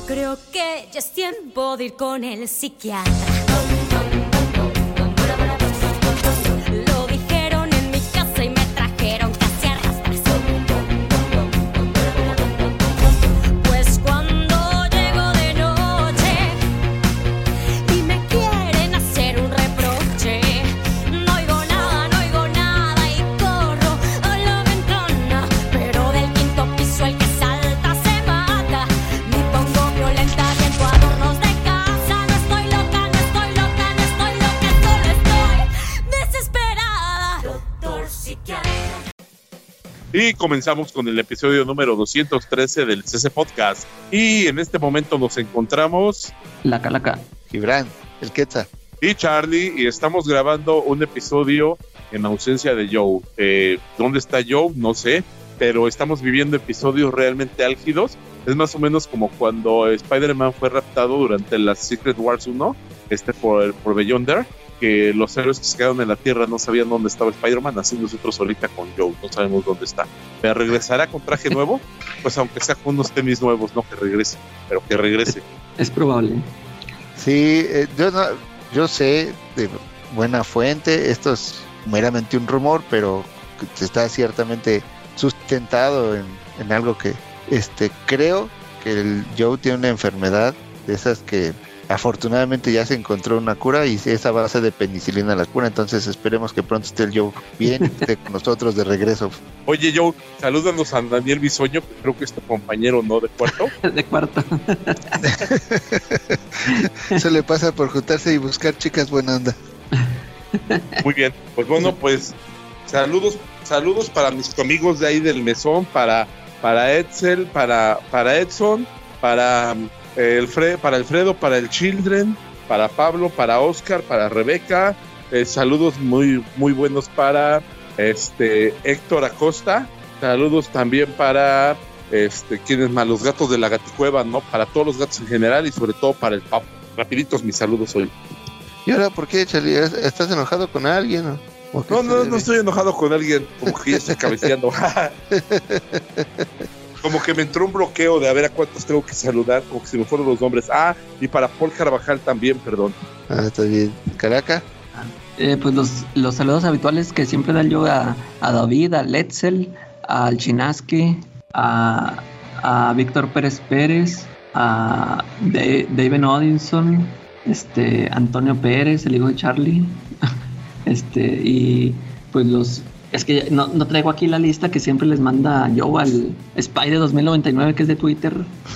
Creo que ya es tiempo de ir con el psiquiatra. Lo dijeron en mi casa y me trajeron casi a rastras. Pues cuando llego de noche y me quieren hacer un reproche, no oigo nada y corro a la ventana. Pero del quinto piso el que salta se mata. Me pongo violenta y entro adornos de casa. No estoy loca, solo estoy desesperada. Doctor psiquiatra. Y comenzamos con el episodio número 213 del CC Podcast. Y en este momento nos encontramos La Calaca, Gibran, el Quetzal y Charlie, y estamos grabando un episodio en ausencia de Joe. ¿Dónde está Joe? No sé, pero estamos viviendo episodios realmente álgidos. Es más o menos como cuando Spider-Man fue raptado durante la Secret Wars 1, por Beyonder, que los héroes que se quedaron en la Tierra no sabían dónde estaba Spider-Man, así nosotros ahorita con Joe, no sabemos dónde está. ¿Pero regresará con traje nuevo? Pues aunque sea con unos tenis nuevos, no que regrese, pero que regrese. es probable. Sí, yo sé de buena fuente, esto es meramente un rumor, pero está ciertamente sustentado en algo que creo que el Joe tiene una enfermedad de esas que afortunadamente ya se encontró una cura y es a base de penicilina la cura, entonces esperemos que pronto esté el Joe bien y esté con nosotros de regreso. Oye, Joe, salúdanos a Daniel Bisoño, que creo que es tu compañero, ¿no? De cuarto. De cuarto. Eso le pasa por juntarse y buscar chicas buena onda. Muy bien, pues bueno, pues saludos para mis amigos de ahí del mesón, para Edsel, para Edson, para Alfredo, para el Children, para Pablo, para Oscar, para Rebeca. Saludos muy muy buenos para Héctor Acosta. Saludos también para ¿quiénes más? Los gatos de la Gaticueva, ¿no? Para todos los gatos en general y sobre todo para el Papo. Rapiditos mis saludos hoy. ¿Y ahora por qué, Charlie? ¿Estás enojado con alguien? No estoy enojado con alguien, como que ya estoy cabeceando. Como que me entró un bloqueo de a ver a cuántos tengo que saludar, como que se me fueron los nombres. Y para Paul Carvajal también, perdón. Está bien. ¿Caraca? Pues los saludos habituales que siempre da yo a David, a Letzel, al Chinaski, a Víctor Pérez, a David Odinson, Antonio Pérez, el hijo de Charlie, y pues es que no traigo aquí la lista que siempre les manda Joe al Spider 2099, que es de Twitter.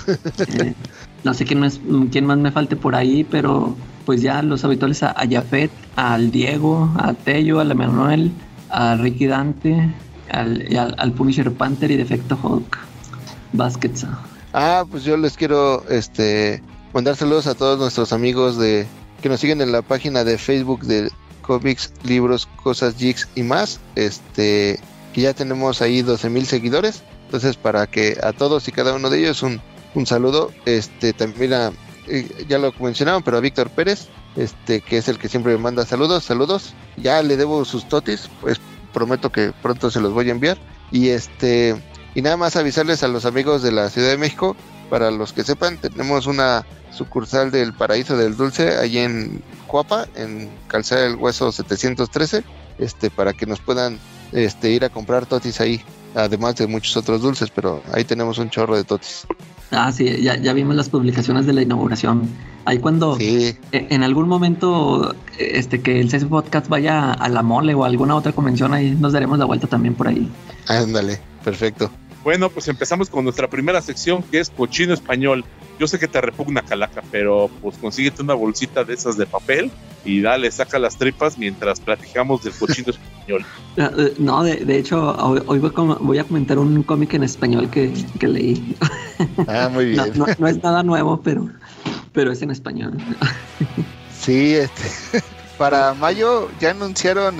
No sé quién más me falte por ahí, pero pues ya los habituales a Jafet, al Diego, a Tello, al Emanuel, a Ricky Dante, al Punisher Panther y Defecto Hulk Baskets. Pues yo les quiero mandar saludos a todos nuestros amigos que nos siguen en la página de Facebook de cómics, libros, cosas, geeks y más, que ya tenemos ahí 12,000 seguidores, entonces para que a todos y cada uno de ellos un saludo, también ya lo mencionaron, pero a Víctor Pérez, que es el que siempre me manda saludos, ya le debo sus totis, pues prometo que pronto se los voy a enviar, y nada más avisarles a los amigos de la Ciudad de México, para los que sepan, tenemos una sucursal del Paraíso del Dulce ahí en Coapa, en Calzada del Hueso 713, para que nos puedan ir a comprar totis ahí, además de muchos otros dulces, pero ahí tenemos un chorro de totis. Sí, ya vimos las publicaciones de la inauguración. Ahí cuando en algún momento que el CC Podcast vaya a la Mole o a alguna otra convención, ahí nos daremos la vuelta también por ahí. Ándale, perfecto. Bueno, pues empezamos con nuestra primera sección, que es Cochino Español. Yo sé que te repugna, Calaca, pero pues consíguete una bolsita de esas de papel y dale, saca las tripas mientras platicamos del Cochino Español. No, de hecho, hoy voy a comentar un cómic en español que leí. Muy bien. No es nada nuevo, pero es en español. Sí, para mayo ya anunciaron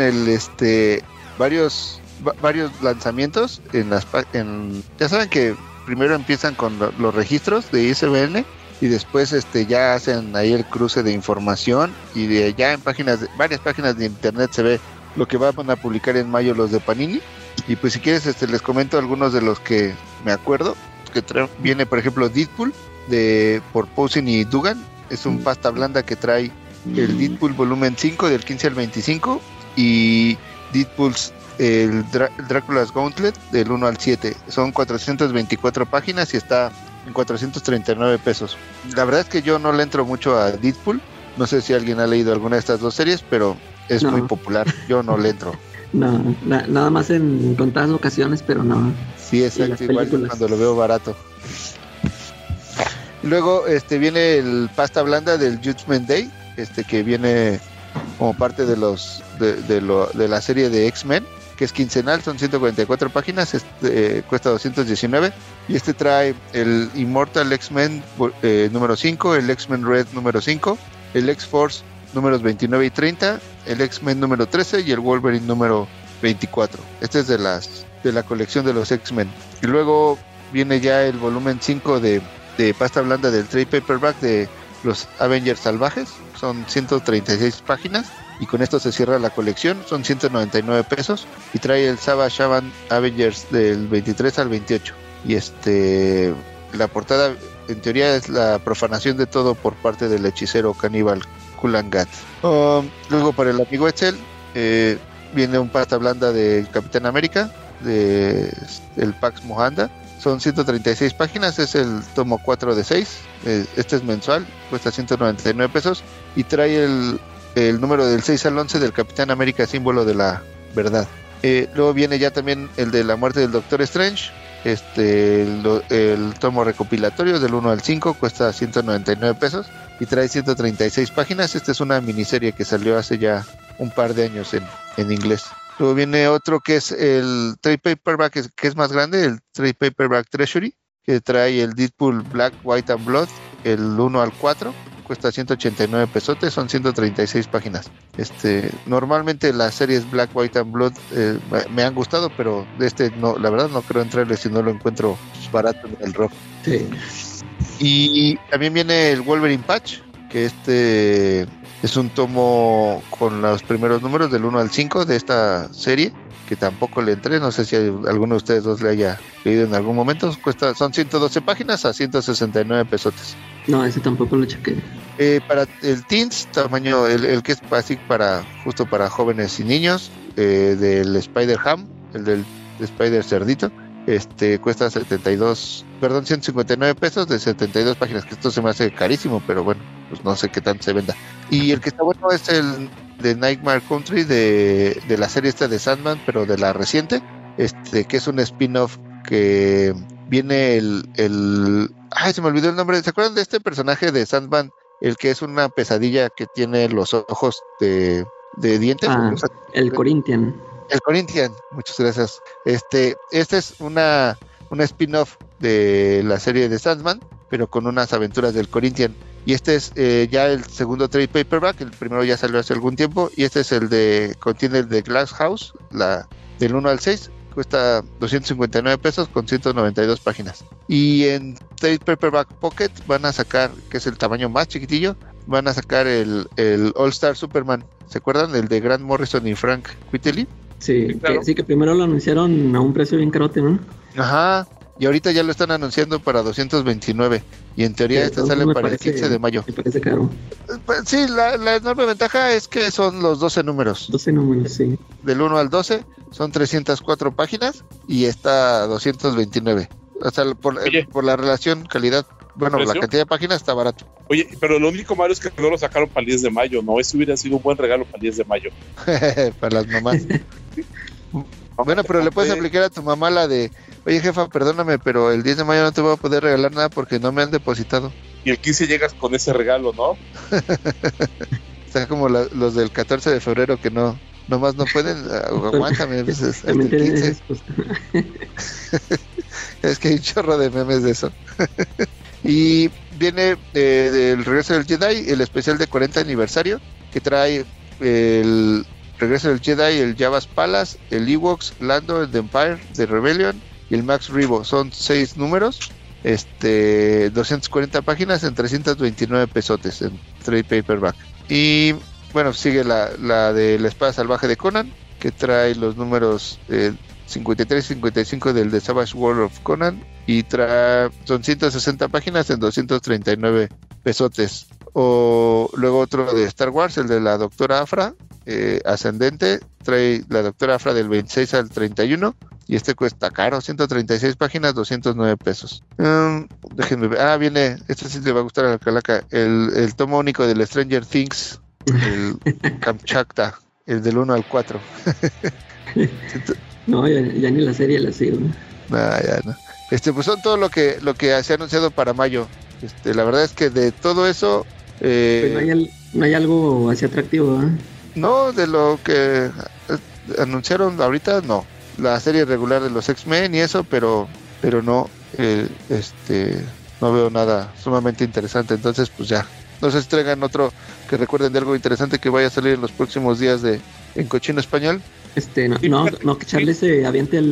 varios lanzamientos ya saben que primero empiezan con los registros de ISBN y después ya hacen ahí el cruce de información y ya en varias páginas de internet se ve lo que van a publicar en mayo los de Panini. Y pues si quieres les comento algunos de los que me acuerdo, que viene por ejemplo Deadpool por Poussin y Dugan. Es un pasta blanda que trae el Deadpool volumen 5 del 15 al 25 y Deadpool's el Drácula's Gauntlet del 1 al 7. Son 424 páginas y está en 439 pesos. La verdad es que yo no le entro mucho a Deadpool. No sé si alguien ha leído alguna de estas dos series, pero es muy popular. Yo no le entro. No, nada más en contadas ocasiones, pero no. Sí, exacto, igual cuando lo veo barato. Luego viene el pasta blanda del Judgment Day, que viene como parte de de la serie de X-Men, que es quincenal, son 144 páginas, cuesta 219, y trae el Immortal X-Men número 5, el X-Men Red número 5, el X-Force números 29 y 30, el X-Men número 13 y el Wolverine número 24. Este es de la colección de los X-Men. Y luego viene ya el volumen 5 de pasta blanda del trade paperback de los Avengers salvajes. Son 136 páginas y con esto se cierra la colección. Son 199 pesos y trae el Savage Avengers del 23 al 28. Y la portada en teoría es la profanación de todo por parte del hechicero caníbal Kulangat. Luego para el amigo Etzel viene un pasta blanda del Capitán América de el Pax Mohanda. Son 136 páginas, es el tomo 4 de 6. Este es mensual, cuesta 199 pesos y trae el número del 6 al 11 del Capitán América, símbolo de la verdad. Luego viene ya también el de la muerte del Doctor Strange. El tomo recopilatorio del 1 al 5 cuesta 199 pesos y trae 136 páginas. Esta es una miniserie que salió hace ya un par de años en inglés. Luego viene otro que es el trade paperback, que es más grande, el trade paperback Treasury, que trae el Deadpool Black, White and Blood, el 1 al 4, cuesta 189 pesotes, son 136 páginas. Normalmente las series Black, White and Blood me han gustado, pero no, la verdad no creo entrarle si no lo encuentro barato en el rock. Sí. Y también viene el Wolverine Patch, que es un tomo con los primeros números del 1 al 5 de esta serie, que tampoco le entré, no sé si alguno de ustedes dos le haya leído en algún momento. Son 112 páginas a 169 pesotes. No, ese tampoco lo chequé. Para el Teens, tamaño, el que es básico justo para jóvenes y niños, del Spider-Ham, el del Spider Cerdito, cuesta 159 pesos de 72 páginas, que esto se me hace carísimo, pero bueno, pues no sé qué tanto se venda. Y el que está bueno es el de Nightmare Country de la serie esta de Sandman, pero de la reciente, que es un spin-off que viene ay, se me olvidó el nombre. ¿Se acuerdan de este personaje de Sandman? El que es una pesadilla que tiene los ojos de dientes. El Corinthian. El Corinthian, muchas gracias. Este es una spin-off de la serie de Sandman, pero con unas aventuras del Corinthian. Y este es ya el segundo trade paperback. El primero ya salió hace algún tiempo. Y este es contiene el de Glass House, del 1 al 6. Cuesta 259 pesos con 192 páginas. Y en trade paperback Pocket van a sacar, que es el tamaño más chiquitillo, van a sacar el All Star Superman. ¿Se acuerdan? El de Grant Morrison y Frank Quitely. Sí, claro. que primero lo anunciaron a un precio bien carote, ¿no? Ajá. Y ahorita ya lo están anunciando para 229. Y en teoría sale para el 15 de mayo. Me parece caro. Pues, sí, la enorme ventaja es que son los 12 números. 12 números, sí. Del 1 al 12 son 304 páginas y está 229. O sea, por la relación calidad, bueno, la cantidad de páginas está barato. Oye, pero lo único malo es que no lo sacaron para el 10 de mayo, ¿no? Ese hubiera sido un buen regalo para el 10 de mayo. Para las mamás. Bueno, pero le puedes aplicar a tu mamá la de: oye, jefa, perdóname, pero el 10 de mayo no te voy a poder regalar nada porque no me han depositado. Y el 15 llegas con ese regalo, ¿no? O sea, como los del 14 de febrero que nomás no pueden. Aguántame. Pues, hasta el 15. Es que hay un chorro de memes de eso. Y viene del Regreso del Jedi, el especial de 40 aniversario, que trae el Regreso del Jedi, el Jabba's Palace, el Ewoks, Lando, el The Empire, The Rebellion y el Max Rebo. Son 6 números, 240 páginas en 329 pesotes en trade paperback. Y bueno, sigue la de La Espada Salvaje de Conan, que trae los números 53 y 55 del The Savage World of Conan, y son 160 páginas en 239 pesotes. O luego otro de Star Wars, el de la Doctora Aphra, Ascendente, trae la Doctora Aphra del 26 al 31, y este cuesta caro, 136 páginas, 209 pesos. Déjenme ver. Viene, este sí le va a gustar a la Calaca, el tomo único del Stranger Things, el Kamchatka, el del 1 al 4. No, ya ni la serie la sigo. Ya no. Pues son todo lo que se ha anunciado para mayo. La verdad es que de todo eso pues no hay algo así atractivo, ¿eh? No, de lo que anunciaron ahorita, no. La serie regular de los X-Men y eso, pero no, no veo nada sumamente interesante. Entonces, pues ya. No sé si traigan otro que recuerden de algo interesante que vaya a salir en los próximos días en Cochino Español. No, que Charles se aviente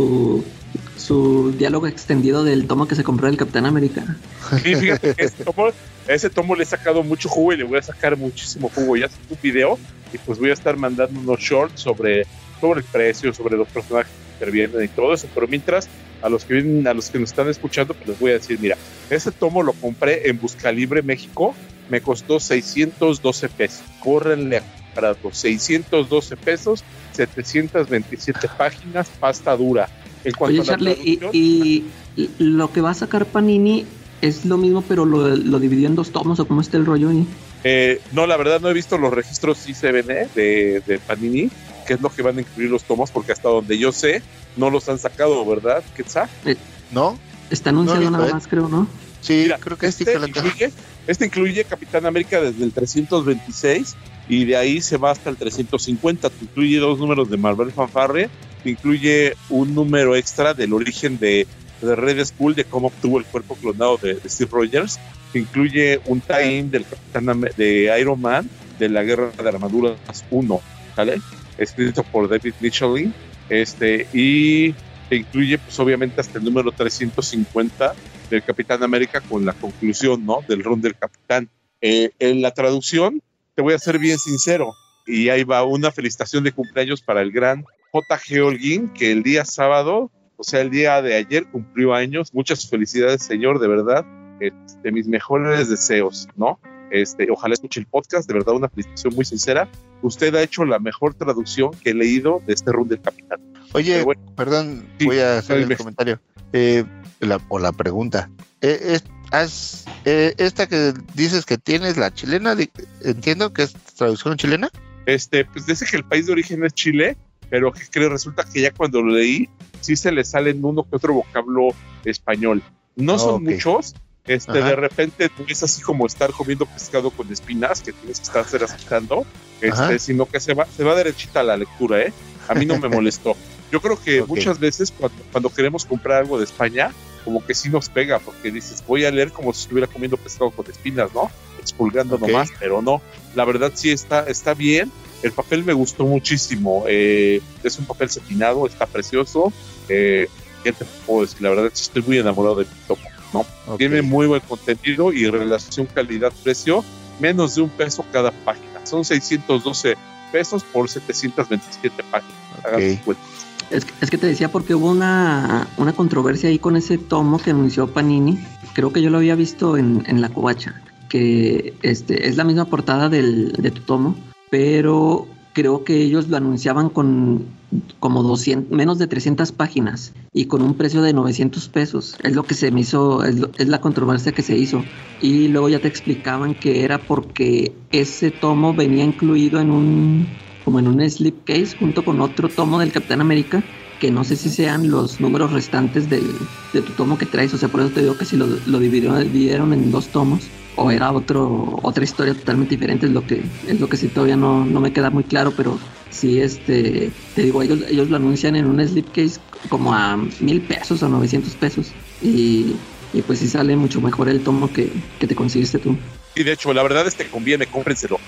su diálogo extendido del tomo que se compró del Capitán América. Sí, fíjate que ese tomo le he sacado mucho jugo y le voy a sacar muchísimo jugo. Ya hice un video y pues voy a estar mandando unos shorts sobre el precio, sobre los personajes que intervienen y todo eso. Pero mientras, a los que nos están escuchando, pues les voy a decir, mira, ese tomo lo compré en Buscalibre, México, me costó 612 pesos. Córrenle para los 612 pesos, 727 páginas, pasta dura. En cuanto Oye, Charlie, y lo que va a sacar Panini es lo mismo, pero lo dividió en 2 tomos, ¿o cómo está el rollo ahí? No, la verdad no he visto los registros ICBN de Panini, que es lo que van a incluir los tomos, porque hasta donde yo sé, no los han sacado, ¿verdad, Quetzal? ¿No? Está anunciado nada más, creo, ¿no? Sí, mira, creo que este incluye Capitán América desde el 326 y de ahí se va hasta el 350. Te incluye 2 números de Marvel Fanfare, te incluye un número extra del origen de Red Skull, de cómo obtuvo el cuerpo clonado de Steve Rogers, te incluye un tie-in del de Iron Man de la Guerra de Armaduras 1, ¿vale? Escrito por David Michelin, y te incluye pues obviamente hasta el número 350 del Capitán América con la conclusión, ¿no?, del run del Capitán. En la traducción, te voy a ser bien sincero, y ahí va una felicitación de cumpleaños para el gran J.G. Holguín, que el día sábado, o sea, el día de ayer, cumplió años. Muchas felicidades, señor, de verdad. Mis mejores deseos, ¿no? Ojalá escuche el podcast, de verdad, una felicitación muy sincera. Usted ha hecho la mejor traducción que he leído de este run del Capitán. Oye, bueno, perdón, sí, voy a hacer el comentario. La pregunta. Esta que dices que tienes, la chilena, entiendo que es traducción chilena. Pues dice que el país de origen es Chile, pero que resulta que ya cuando lo leí, sí se le salen uno que otro vocablo español. No son muchos. De repente no es así como estar comiendo pescado con espinas, que tienes que estar acercando, sino que se va derechita a la lectura, ¿eh? A mí no me molestó. Yo creo que muchas veces cuando queremos comprar algo de España, como que sí nos pega, porque dices, voy a leer como si estuviera comiendo pescado con espinas, ¿no? Expulgando nomás, pero no. La verdad sí está bien. El papel me gustó muchísimo. Es un papel satinado, está precioso. ¿Qué te puedo decir? La verdad sí estoy muy enamorado de mi tomo, ¿no? Tiene muy buen contenido y relación calidad-precio, menos de $1 cada página. Son 612 pesos por 727 páginas. Es que te decía porque hubo una controversia ahí con ese tomo que anunció Panini. Creo que yo lo había visto en la covacha, que es la misma portada de tu tomo, pero creo que ellos lo anunciaban con como menos de 300 páginas y con un precio de 900 pesos. Es lo que se me hizo, es la controversia que se hizo. Y luego ya te explicaban que era porque ese tomo venía incluido en un slipcase junto con otro tomo del Capitán América, que no sé si sean los números restantes de tu tomo que traes. O sea, por eso te digo que si lo dividieron en 2 tomos o era otra historia totalmente diferente. Es lo que sí todavía no me queda muy claro, pero sí, te digo, ellos lo anuncian en un slipcase como a 1,000 pesos o 900 pesos y pues sí sale mucho mejor el tomo que te conseguiste tú. Y de hecho, la verdad conviene, cómprenselo,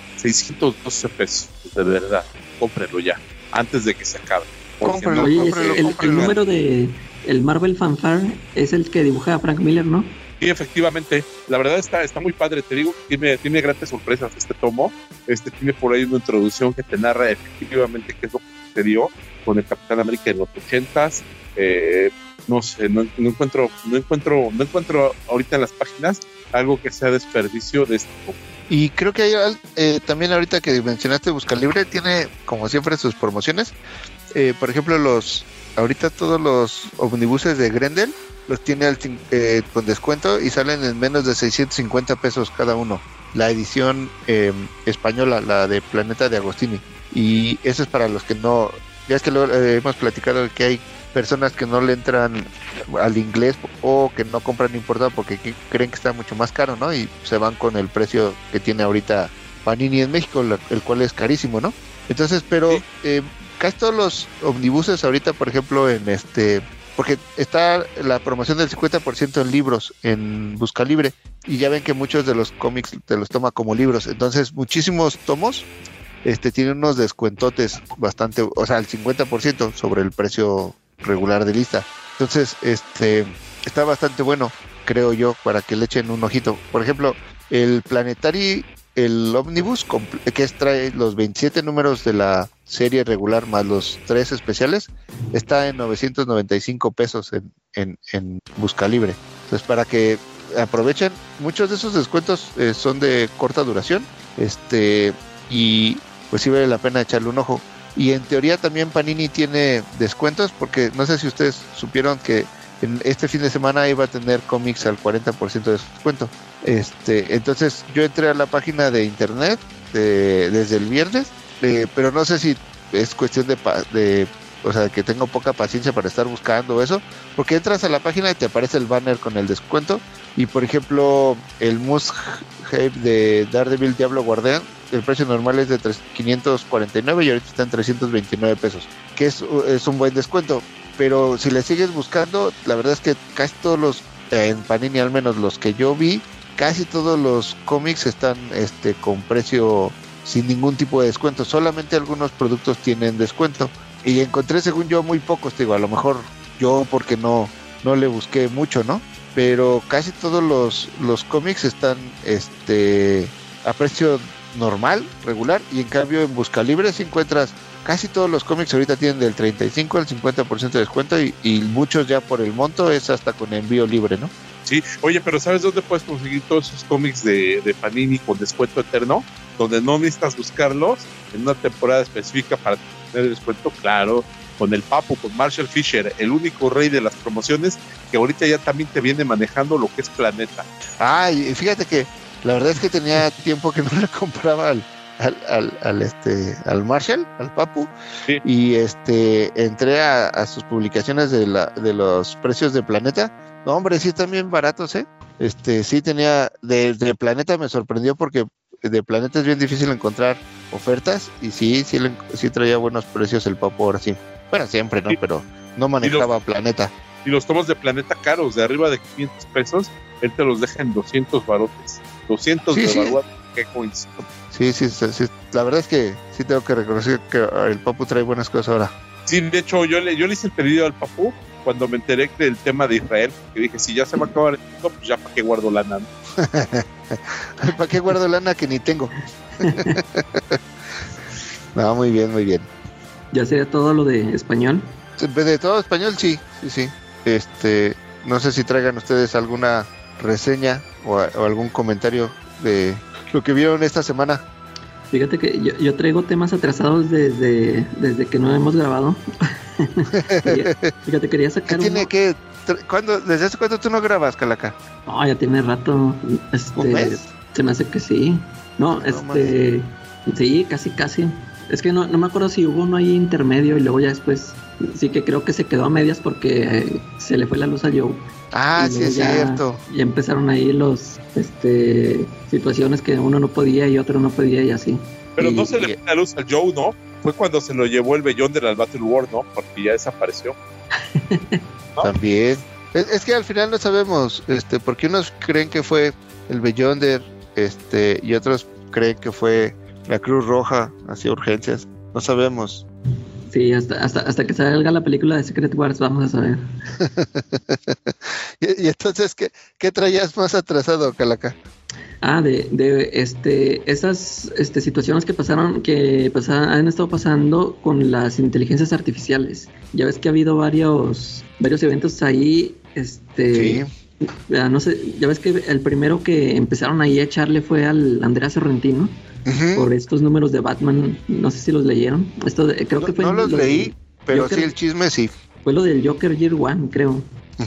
612 pesos, de verdad, cómprenlo ya, antes de que se acabe. Cómprenlo. Oye, el número de el Marvel Fanfare es el que dibuja a Frank Miller, ¿no? Sí, efectivamente, la verdad está muy padre, te digo, tiene grandes sorpresas este tomo. Tiene por ahí una introducción que te narra efectivamente qué es lo que sucedió con el Capitán América en los 80s. No sé, no encuentro ahorita en las páginas algo que sea desperdicio de este tipo. Y creo que hay también ahorita que mencionaste Buscalibre, tiene como siempre sus promociones. Por ejemplo, ahorita todos los omnibuses de Grendel los tiene con descuento y salen en menos de 650 pesos cada uno. La edición española, la de Planeta de Agostini. Y eso es para los que no... Ya es que hemos platicado que hay personas que no le entran al inglés o que no compran importado porque creen que está mucho más caro, ¿no? Y se van con el precio que tiene ahorita Panini en México, el cual es carísimo, ¿no? Entonces, pero casi todos los omnibuses ahorita, por ejemplo, porque está la promoción del 50% en libros en Buscalibre y ya ven que muchos de los cómics te los toma como libros, entonces muchísimos tomos tienen unos descuentotes bastante, o sea, el 50% sobre el precio regular de lista. Entonces, está bastante bueno, creo yo, para que le echen un ojito. Por ejemplo, el Planetary, el Omnibus, que trae los 27 números de la serie regular más los 3 especiales, está en 995 pesos en Buscalibre. Entonces, para que aprovechen, muchos de esos descuentos son de corta duración, y pues sí vale la pena echarle un ojo. Y en teoría también Panini tiene descuentos, porque no sé si ustedes supieron que en este fin de semana iba a tener cómics al 40% de descuento. Entonces yo entré a la página de internet desde el viernes, pero no sé si es cuestión o sea, que tengo poca paciencia para estar buscando eso, porque entras a la página y te aparece el banner con el descuento. Y por ejemplo, el Must Have de Daredevil Diablo Guardián, el precio normal es de 549 y ahorita está en 329 pesos, que es un buen descuento. Pero si le sigues buscando, la verdad es que casi todos los, en Panini al menos los que yo vi, casi todos los cómics están con precio sin ningún tipo de descuento. Solamente algunos productos tienen descuento. Y encontré, según yo, muy pocos, digo, a lo mejor yo porque no le busqué mucho, ¿no? Pero casi todos los cómics están a precio normal, regular, y en cambio en Buscalibre si encuentras casi todos los cómics ahorita tienen del 35 al 50% de descuento y muchos ya por el monto es hasta con envío libre, ¿no? Sí, oye, pero ¿sabes dónde puedes conseguir todos esos cómics de Panini con descuento eterno? Donde no necesitas buscarlos en una temporada específica para tener descuento, claro, con el Papu, con Marshall Fisher, el único rey de las promociones, que ahorita ya también te viene manejando lo que es Planeta. Y fíjate que la verdad es que tenía tiempo que no le compraba al Marshall, al Papu, sí. Y entré a sus publicaciones de los precios de Planeta. No, hombre, sí están bien baratos, sí tenía, de Planeta me sorprendió porque de Planeta es bien difícil encontrar ofertas y sí traía buenos precios el Papu ahora sí. Bueno, siempre, ¿no? Sí. Pero no manejaba Planeta. Y los tomos de Planeta caros, de arriba de 500 pesos, él te los deja en 200 barotes. 200 sí, de sí. barotes, qué coincido. Sí, la verdad es que sí tengo que reconocer que el Papu trae buenas cosas ahora. Sí, de hecho, yo le hice el pedido al Papu cuando me enteré del tema de Israel, que dije, si ya se va a acabar el mundo, pues ya para qué guardo lana, ¿no? ¿Para qué guardo lana que ni tengo? No, muy bien. ¿Ya sería todo lo de español? De todo español, sí. No sé si traigan ustedes alguna reseña o algún comentario de lo que vieron esta semana. Fíjate que yo traigo temas atrasados desde que no hemos grabado. Quería sacar ¿Desde hace cuánto tú no grabas, Calaca? No, ya tiene rato. ¿Un mes? Se me hace que sí. No, sí, casi. Es que no me acuerdo si hubo uno ahí intermedio y luego ya después sí que creo que se quedó a medias porque se le fue la luz a Joe. Sí, es cierto. Ya empezaron ahí situaciones que uno no podía y otro no podía y así. Pero no se le fue la luz a Joe, ¿no? Fue cuando se lo llevó el vellón de la Battle War, ¿no? Porque ya desapareció. ¿No? También. Es que al final no sabemos, porque unos creen que fue el Beyonder, y otros creen que fue la Cruz Roja, hacia urgencias. No sabemos. Sí, hasta que salga la película de Secret Wars vamos a saber. y entonces, ¿qué traías más atrasado, Calaca? Esas situaciones que han estado pasando con las inteligencias artificiales. Ya ves que ha habido varios eventos ahí, Sí. no sé, ya ves que el primero que empezaron ahí a echarle fue al Andrea Sorrentino por estos números de Batman, no sé si los leyeron. Creo que fue No los leí, pero Joker, sí el chisme sí. fue lo del Joker Year One, creo.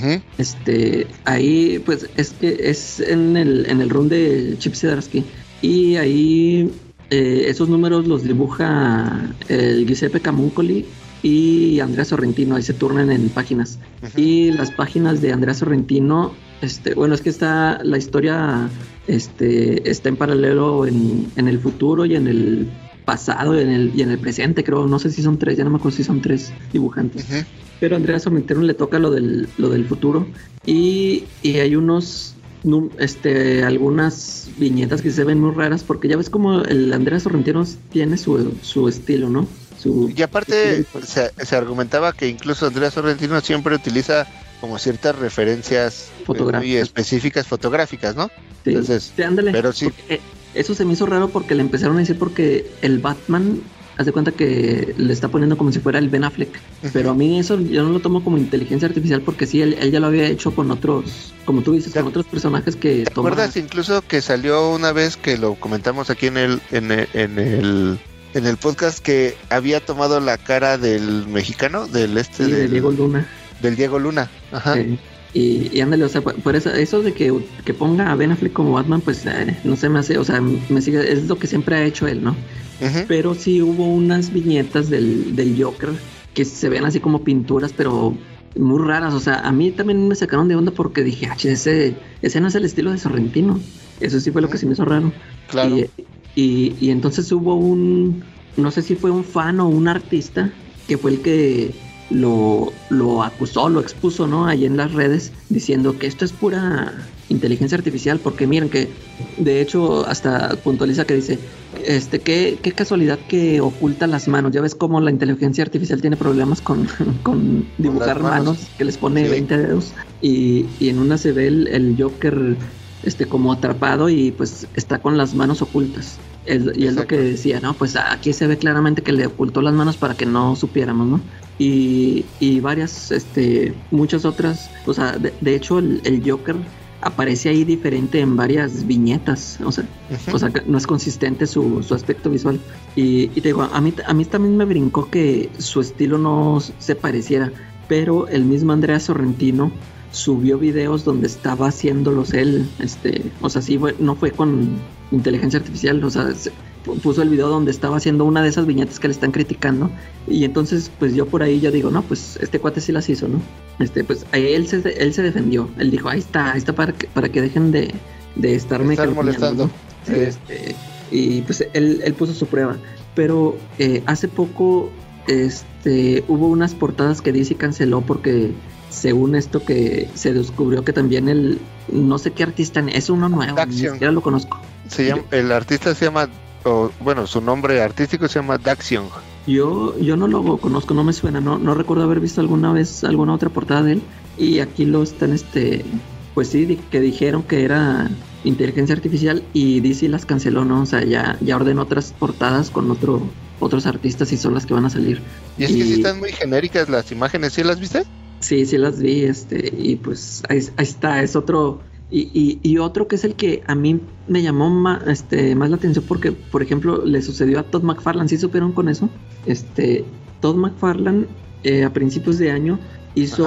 Ahí pues es que es en el run de Chip Zdarsky y ahí esos números los dibuja el Giuseppe Camuncoli y Andrea Sorrentino, ahí se turnan en páginas. Y las páginas de Andrea Sorrentino, bueno, es que está la historia está en paralelo en el futuro y en el pasado y en el presente, creo, no sé si son 3, ya no me acuerdo si son 3 dibujantes. Pero a Andrea Sorrentino le toca lo del futuro y hay algunas viñetas que se ven muy raras porque ya ves como el Andrea Sorrentino tiene su estilo, ¿no? Y aparte se argumentaba que incluso Andrea Sorrentino siempre utiliza como ciertas referencias muy específicas fotográficas, ¿no? Sí, entonces, ándale. Pero sí. Eso se me hizo raro porque le empezaron a decir porque el Batman, haz de cuenta que le está poniendo como si fuera el Ben Affleck. Pero a mí eso yo no lo tomo como inteligencia artificial porque sí, él ya lo había hecho con otros, como tú dices, con otros personajes que ¿Te acuerdas incluso que salió una vez que lo comentamos aquí en el podcast que había tomado la cara del mexicano, de Diego Luna. Del Diego Luna, ajá. Sí. Y ándale, o sea, por eso de que ponga a Ben Affleck como Batman, pues no se me hace, o sea, es lo que siempre ha hecho él, ¿no? Pero sí hubo unas viñetas del Joker que se ven así como pinturas, pero muy raras, o sea, a mí también me sacaron de onda porque dije, ese no es el estilo de Sorrentino. Eso sí fue lo que se me hizo raro. Claro. Y entonces hubo no sé si fue un fan o un artista que fue el que lo acusó, lo expuso, ¿no? Ahí en las redes, diciendo que esto es pura inteligencia artificial, porque miren que de hecho hasta puntualiza que dice qué casualidad que oculta las manos. Ya ves cómo la inteligencia artificial tiene problemas con dibujar manos, que les pone 20 dedos y en una se ve el Joker como atrapado y pues está con las manos ocultas. Y es lo que decía, ¿no? Pues aquí se ve claramente que le ocultó las manos para que no supiéramos, ¿no? Y varias, muchas otras, o sea, de hecho el Joker aparece ahí diferente en varias viñetas, o sea, no es consistente su aspecto visual. Y te digo, a mí también me brincó que su estilo no se pareciera, pero el mismo Andrea Sorrentino subió videos donde estaba haciéndolos él, o sea, sí, no fue con inteligencia artificial, o sea, puso el video donde estaba haciendo una de esas viñetas que le están criticando, y entonces pues yo por ahí ya digo, no, pues este cuate sí las hizo, ¿no? Pues él se defendió, él dijo, ahí está para que dejen de estarme molestando, ¿no? Sí. Y pues él puso su prueba, pero hace poco hubo unas portadas que DC canceló porque según esto que se descubrió que también no sé qué artista es uno nuevo, ni siquiera lo conozco. El artista se llama, su nombre artístico se llama Daxion. Yo no lo conozco, no me suena, no recuerdo haber visto alguna vez alguna otra portada de él. Y aquí lo están, pues sí, que dijeron que era inteligencia artificial y DC las canceló, ¿no? O sea, ya ordenó otras portadas con otros artistas y son las que van a salir. Y es que sí están muy genéricas las imágenes, ¿sí las viste? Sí las vi, y pues ahí está, es otro, y otro que es el que a mí me llamó más la atención porque, por ejemplo, le sucedió a Todd McFarlane, ¿sí supieron con eso? Todd McFarlane a principios de año hizo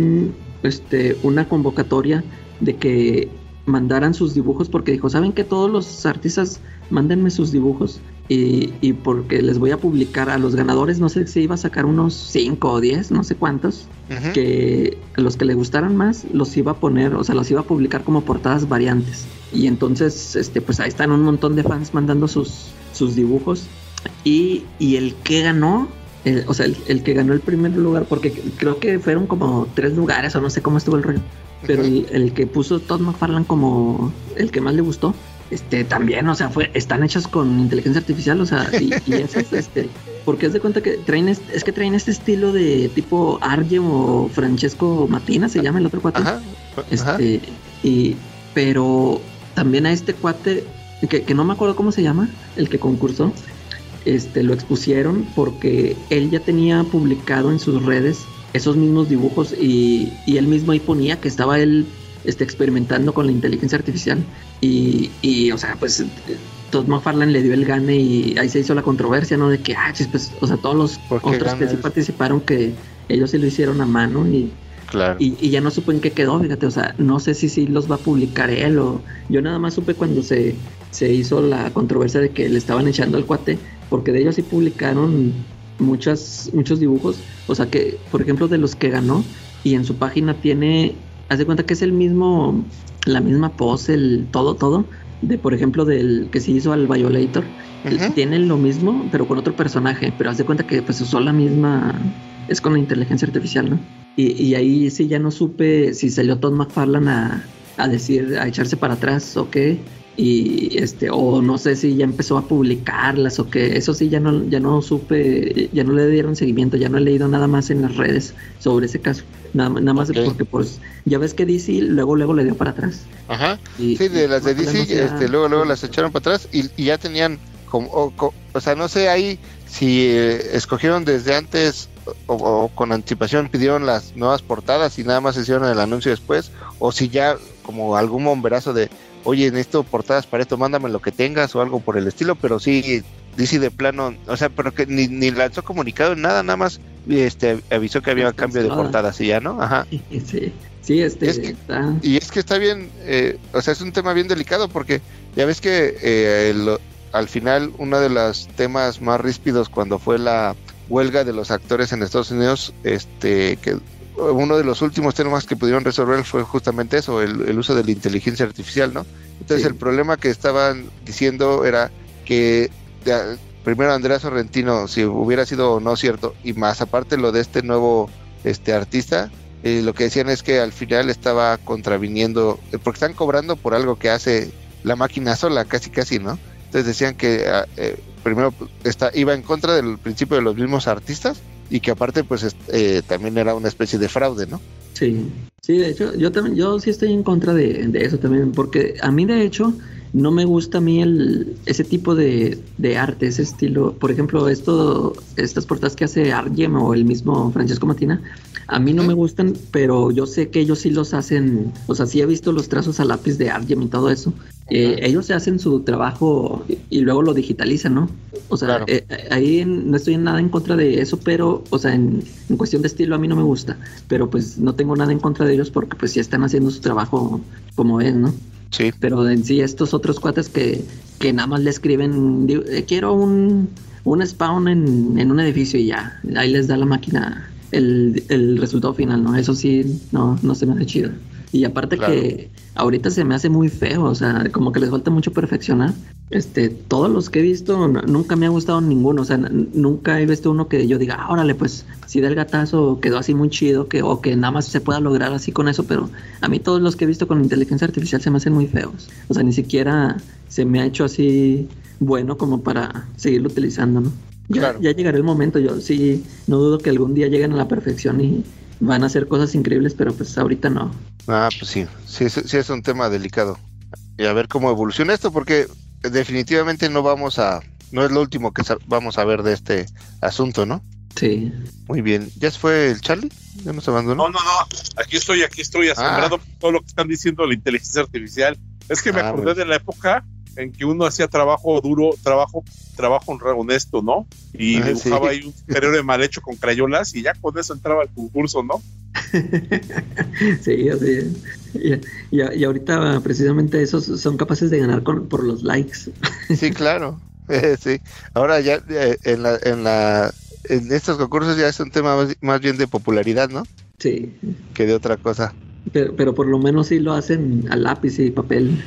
una convocatoria de que mandaran sus dibujos porque dijo, ¿saben que todos los artistas mándenme sus dibujos? Y porque les voy a publicar a los ganadores, no sé si iba a sacar unos 5 o 10, no sé cuántos, que a los que le gustaran más los iba a poner, o sea, los iba a publicar como portadas variantes. Y entonces, pues ahí están un montón de fans mandando sus dibujos. Y el que ganó, el que ganó el primer lugar, porque creo que fueron como 3 lugares o no sé cómo estuvo el rollo, pero el que puso Todd McFarlane como el que más le gustó, también, o sea, están hechas con inteligencia artificial, o sea, y esas, porque haz de cuenta que traen este estilo de tipo Argem o Francesco Matina, se llama el otro cuate. Ajá. Pero también a este cuate, que no me acuerdo cómo se llama, el que concursó, lo expusieron porque él ya tenía publicado en sus redes esos mismos dibujos y él mismo ahí ponía que estaba él experimentando con la inteligencia artificial y o sea, pues Todd McFarlane le dio el gane y ahí se hizo la controversia, ¿no? De que, pues, o sea, todos los otros que sí participaron, que ellos sí lo hicieron a mano claro. Y ya no supe en qué quedó, fíjate, o sea, no sé si los va a publicar él o... Yo nada más supe cuando se hizo la controversia de que le estaban echando al cuate, porque de ellos sí publicaron muchos dibujos, o sea que, por ejemplo, de los que ganó, y en su página tiene, haz de cuenta que es la misma pose, todo, de por ejemplo del que se hizo al Violator, tienen lo mismo, pero con otro personaje, pero haz de cuenta que pues usó la misma, es con la inteligencia artificial, ¿no? Y ahí sí ya no supe si salió Todd McFarlane a decir, a echarse para atrás o qué, y o no sé si ya empezó a publicarlas o qué, eso sí ya no supe, ya no le dieron seguimiento, ya no he leído nada más en las redes sobre ese caso, nada más porque pues ya ves que DC luego le dio para atrás. Ajá. Sí, de las de DC luego las echaron para atrás y ya tenían o sea, no sé ahí si escogieron desde antes o con anticipación pidieron las nuevas portadas y nada más hicieron el anuncio después, o si ya como algún bomberazo de oye, necesito portadas para esto, mándame lo que tengas o algo por el estilo, pero sí DC de plano, o sea, pero que ni lanzó comunicado, nada más avisó que había cambio de portadas y ya, ¿no? Ajá. Sí, y es que está bien, o sea, es un tema bien delicado porque ya ves que al final uno de los temas más ríspidos cuando fue la huelga de los actores en Estados Unidos, que uno de los últimos temas que pudieron resolver fue justamente eso, el uso de la inteligencia artificial, ¿no? Entonces el problema que estaban diciendo era que primero Andrea Sorrentino, si hubiera sido o no cierto, y más aparte lo de este nuevo artista, lo que decían es que al final estaba contraviniendo, porque están cobrando por algo que hace la máquina sola, casi, ¿no? Entonces decían que primero iba en contra del principio de los mismos artistas y que aparte pues también era una especie de fraude, ¿no? Sí, de hecho yo sí estoy en contra de eso también, porque a mí de hecho no me gusta a mí ese tipo de arte, ese estilo. Por ejemplo, estas portadas que hace Argem o el mismo Francesco Mattina, a mí no me gustan, pero yo sé que ellos sí los hacen, o sea, sí he visto los trazos a lápiz de Argem y todo eso. Ellos se hacen su trabajo y luego lo digitalizan, ¿no? O sea, claro. Ahí no estoy en nada en contra de eso, pero, o sea, en cuestión de estilo a mí no me gusta, pero pues no tengo nada en contra de ellos porque pues ya están haciendo su trabajo como es, ¿no? Sí. Pero en sí estos otros cuates que nada más le escriben, quiero un spawn en un edificio y ya, ahí les da la máquina el resultado final, ¿no? Eso sí, no se me hace chido. Y aparte claro. Que ahorita se me hace muy feo, o sea, como que les falta mucho perfeccionar. Todos los que he visto, nunca me ha gustado ninguno, o sea, nunca he visto uno que yo diga, órale, pues, si da el gatazo, quedó así muy chido, o que nada más se pueda lograr así con eso, pero a mí todos los que he visto con inteligencia artificial se me hacen muy feos. O sea, ni siquiera se me ha hecho así bueno como para seguirlo utilizando, ¿no? Ya llegará el momento, yo sí, no dudo que algún día lleguen a la perfección y van a hacer cosas increíbles, pero pues ahorita no. Pues sí es un tema delicado. Y a ver cómo evoluciona esto, porque definitivamente no es lo último que vamos a ver de este asunto, ¿no? Sí. Muy bien. ¿Ya se fue el Charlie? ¿Ya nos abandonó? No. Aquí estoy asombrado por todo lo que están diciendo de la inteligencia artificial. Es que me acordé de la época en que uno hacía trabajo duro, trabajo honesto, ¿no? Y dibujaba ahí un superhéroe mal hecho con crayolas y ya con eso entraba al concurso, ¿no? Sí, así es. Y ahorita precisamente esos son capaces de ganar por los likes. Sí, claro. Sí. Ahora ya en estos concursos ya es un tema más bien de popularidad, ¿no? Sí. Que de otra cosa. Pero por lo menos sí lo hacen a lápiz y papel.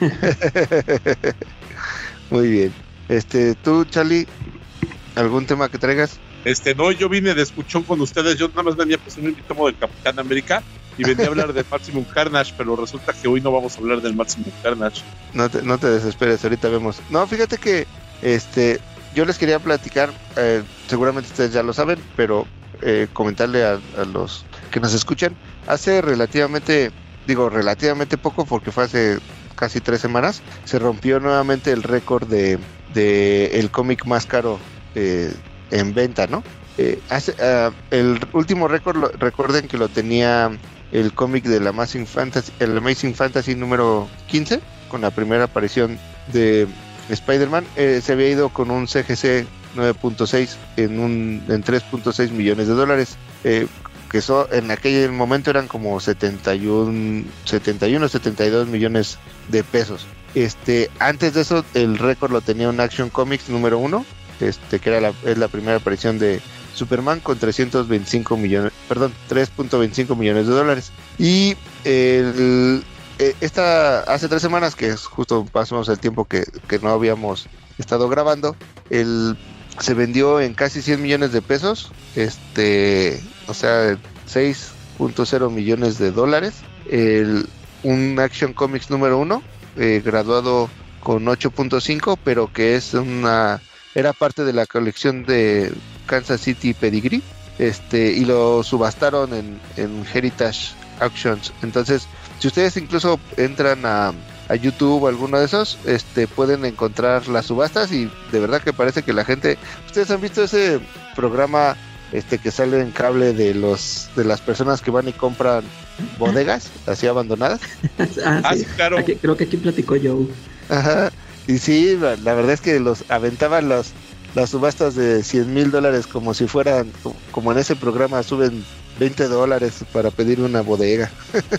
Muy bien. Tú, Charlie, ¿algún tema que traigas? No, yo vine de escuchón con ustedes. Yo nada más venía pues un invitado del Capitán América y venía a hablar de Maximum Carnage, pero resulta que hoy no vamos a hablar del Maximum Carnage. No te desesperes, ahorita vemos. No, fíjate que yo les quería platicar, seguramente ustedes ya lo saben, pero comentarle a los que nos escuchan. Hace relativamente poco, porque fue hace casi 3 semanas, se rompió nuevamente el récord de el cómic más caro en venta, ¿no? El último récord, recuerden que lo tenía el cómic de la Amazing Fantasy número 15, con la primera aparición de Spider-Man. Se había ido con un CGC 9.6 en 3.6 millones de dólares, que en aquel momento eran como 72 millones de pesos. Antes de eso, el récord lo tenía un Action Comics número 1, que es la primera aparición de Superman, con 3.25 millones de dólares. Y hace 3 semanas, que es justo más o menos el tiempo que no habíamos estado grabando, se vendió en casi 100 millones de pesos, o sea, 6.0 millones de dólares, un Action Comics número 1, graduado con 8.5, pero que era parte de la colección de Kansas City Pedigree, y lo subastaron en Heritage Auctions. Entonces, si ustedes incluso entran a YouTube o alguno de esos, pueden encontrar las subastas, y de verdad que parece que la gente... ¿Ustedes han visto ese programa que sale en cable de las personas que van y compran bodegas así abandonadas? Sí. Claro. Creo que aquí platicó Joe. Ajá. Y sí, la verdad es que los aventaban las subastas de $100,000 como si fueran, como en ese programa suben $20 para pedir una bodega.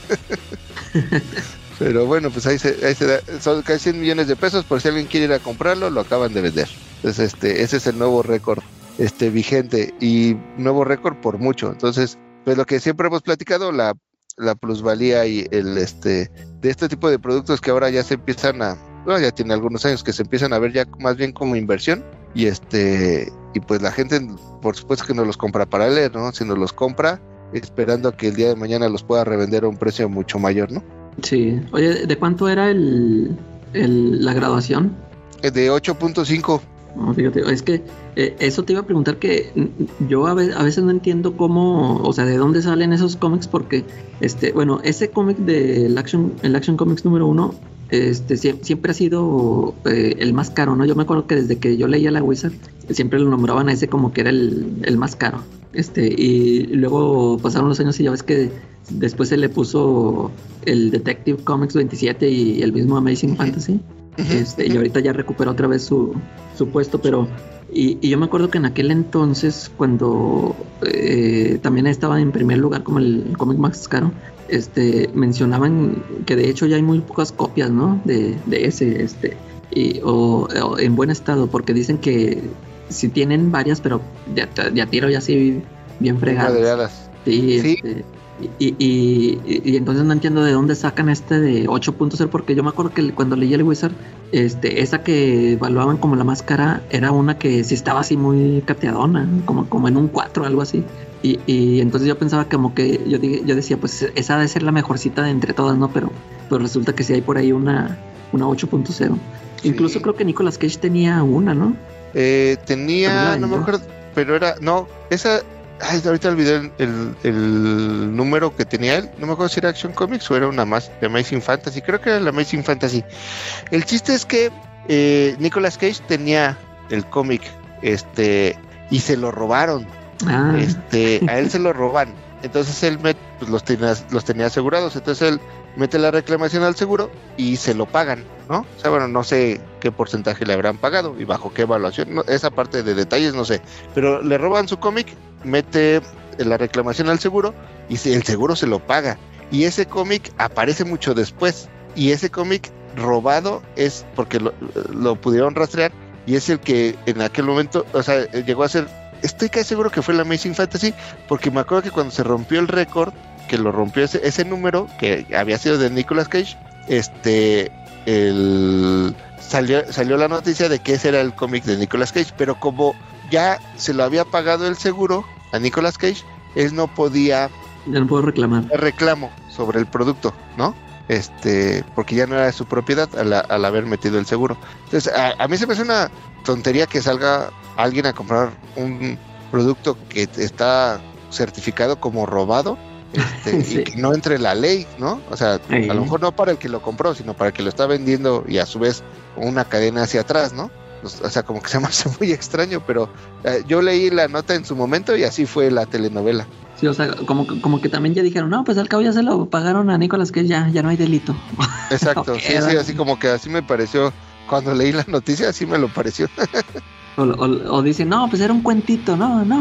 Pero bueno, pues ahí se da, son casi 100 millones de pesos, por si alguien quiere ir a comprarlo, lo acaban de vender. Entonces ese es el nuevo récord vigente, y nuevo récord por mucho. Entonces, pues lo que siempre hemos platicado, la plusvalía y de este tipo de productos que ahora ya se empiezan ya tiene algunos años que se empiezan a ver ya más bien como inversión, y pues la gente por supuesto que no los compra para leer, ¿no? Sino los compra esperando a que el día de mañana los pueda revender a un precio mucho mayor, ¿no? Sí. Oye, ¿de cuánto era la graduación? De 8.5. No, fíjate, es que eso te iba a preguntar, que yo a veces no entiendo cómo, o sea, de dónde salen esos cómics, porque bueno, ese cómic del Action Comics número 1 siempre ha sido el más caro, ¿no? Yo me acuerdo que desde que yo leía la Wizard siempre lo nombraban a ese como que era el más caro. Y luego pasaron los años y ya ves que después se le puso el Detective Comics 27 y el mismo Amazing Fantasy. Y ahorita ya recuperó otra vez su puesto, pero y yo me acuerdo que en aquel entonces, cuando también estaba en primer lugar como el cómic más caro, mencionaban que de hecho ya hay muy pocas copias, ¿no? De ese, o en buen estado, porque dicen que sí tienen varias, pero ya tiro ya así bien fregadas. Sí. Y entonces no entiendo de dónde sacan de 8.0, porque yo me acuerdo que cuando leí el Wizard, esa que evaluaban como la más cara era una que sí estaba así muy cateadona, como en un 4, algo así. Y entonces yo pensaba como que yo decía, pues esa debe ser la mejorcita de entre todas, ¿no? Pero resulta que sí hay por ahí una 8.0. Sí. Incluso creo que Nicolas Cage tenía una, ¿no? Tenía, no me acuerdo, pero era, no, esa... ahorita olvidé el número que tenía él. No me acuerdo si era Action Comics o era una más de Amazing Fantasy. Creo que era la Amazing Fantasy. El chiste es que Nicolas Cage tenía el cómic y se lo robaron. A él se lo roban. Entonces él los tenía asegurados. Entonces él mete la reclamación al seguro y se lo pagan, ¿no? O sea, bueno, no sé qué porcentaje le habrán pagado y bajo qué evaluación, no, esa parte de detalles no sé, pero le roban su cómic, mete la reclamación al seguro y el seguro se lo paga, y ese cómic aparece mucho después, y ese cómic robado es porque lo pudieron rastrear, y es el que en aquel momento, o sea, llegó a ser, estoy casi seguro que fue la Amazing Fantasy, porque me acuerdo que cuando se rompió el récord, que lo rompió ese número que había sido de Nicolas Cage, salió la noticia de que ese era el cómic de Nicolas Cage, pero como ya se lo había pagado el seguro a Nicolas Cage, él no podía... Ya no puedo reclamar. Reclamo sobre el producto, ¿no? Porque ya no era de su propiedad al haber metido el seguro. Entonces, a mí se me hace una tontería que salga alguien a comprar un producto que está certificado como robado Sí. y que no entre la ley, ¿no? O sea, Sí. a lo mejor no para el que lo compró, sino para el que lo está vendiendo y a su vez una cadena hacia atrás, ¿no? O sea, como que se me hace muy extraño, pero yo leí la nota en su momento y así fue la telenovela. Sí, o sea, como que también ya dijeron, no, pues al cabo ya se lo pagaron a Nicolas Cage, ya no hay delito. Exacto, No sí, queda. sí, así como que así me pareció, cuando leí la noticia así me lo pareció. O dicen, no, pues era un cuentito,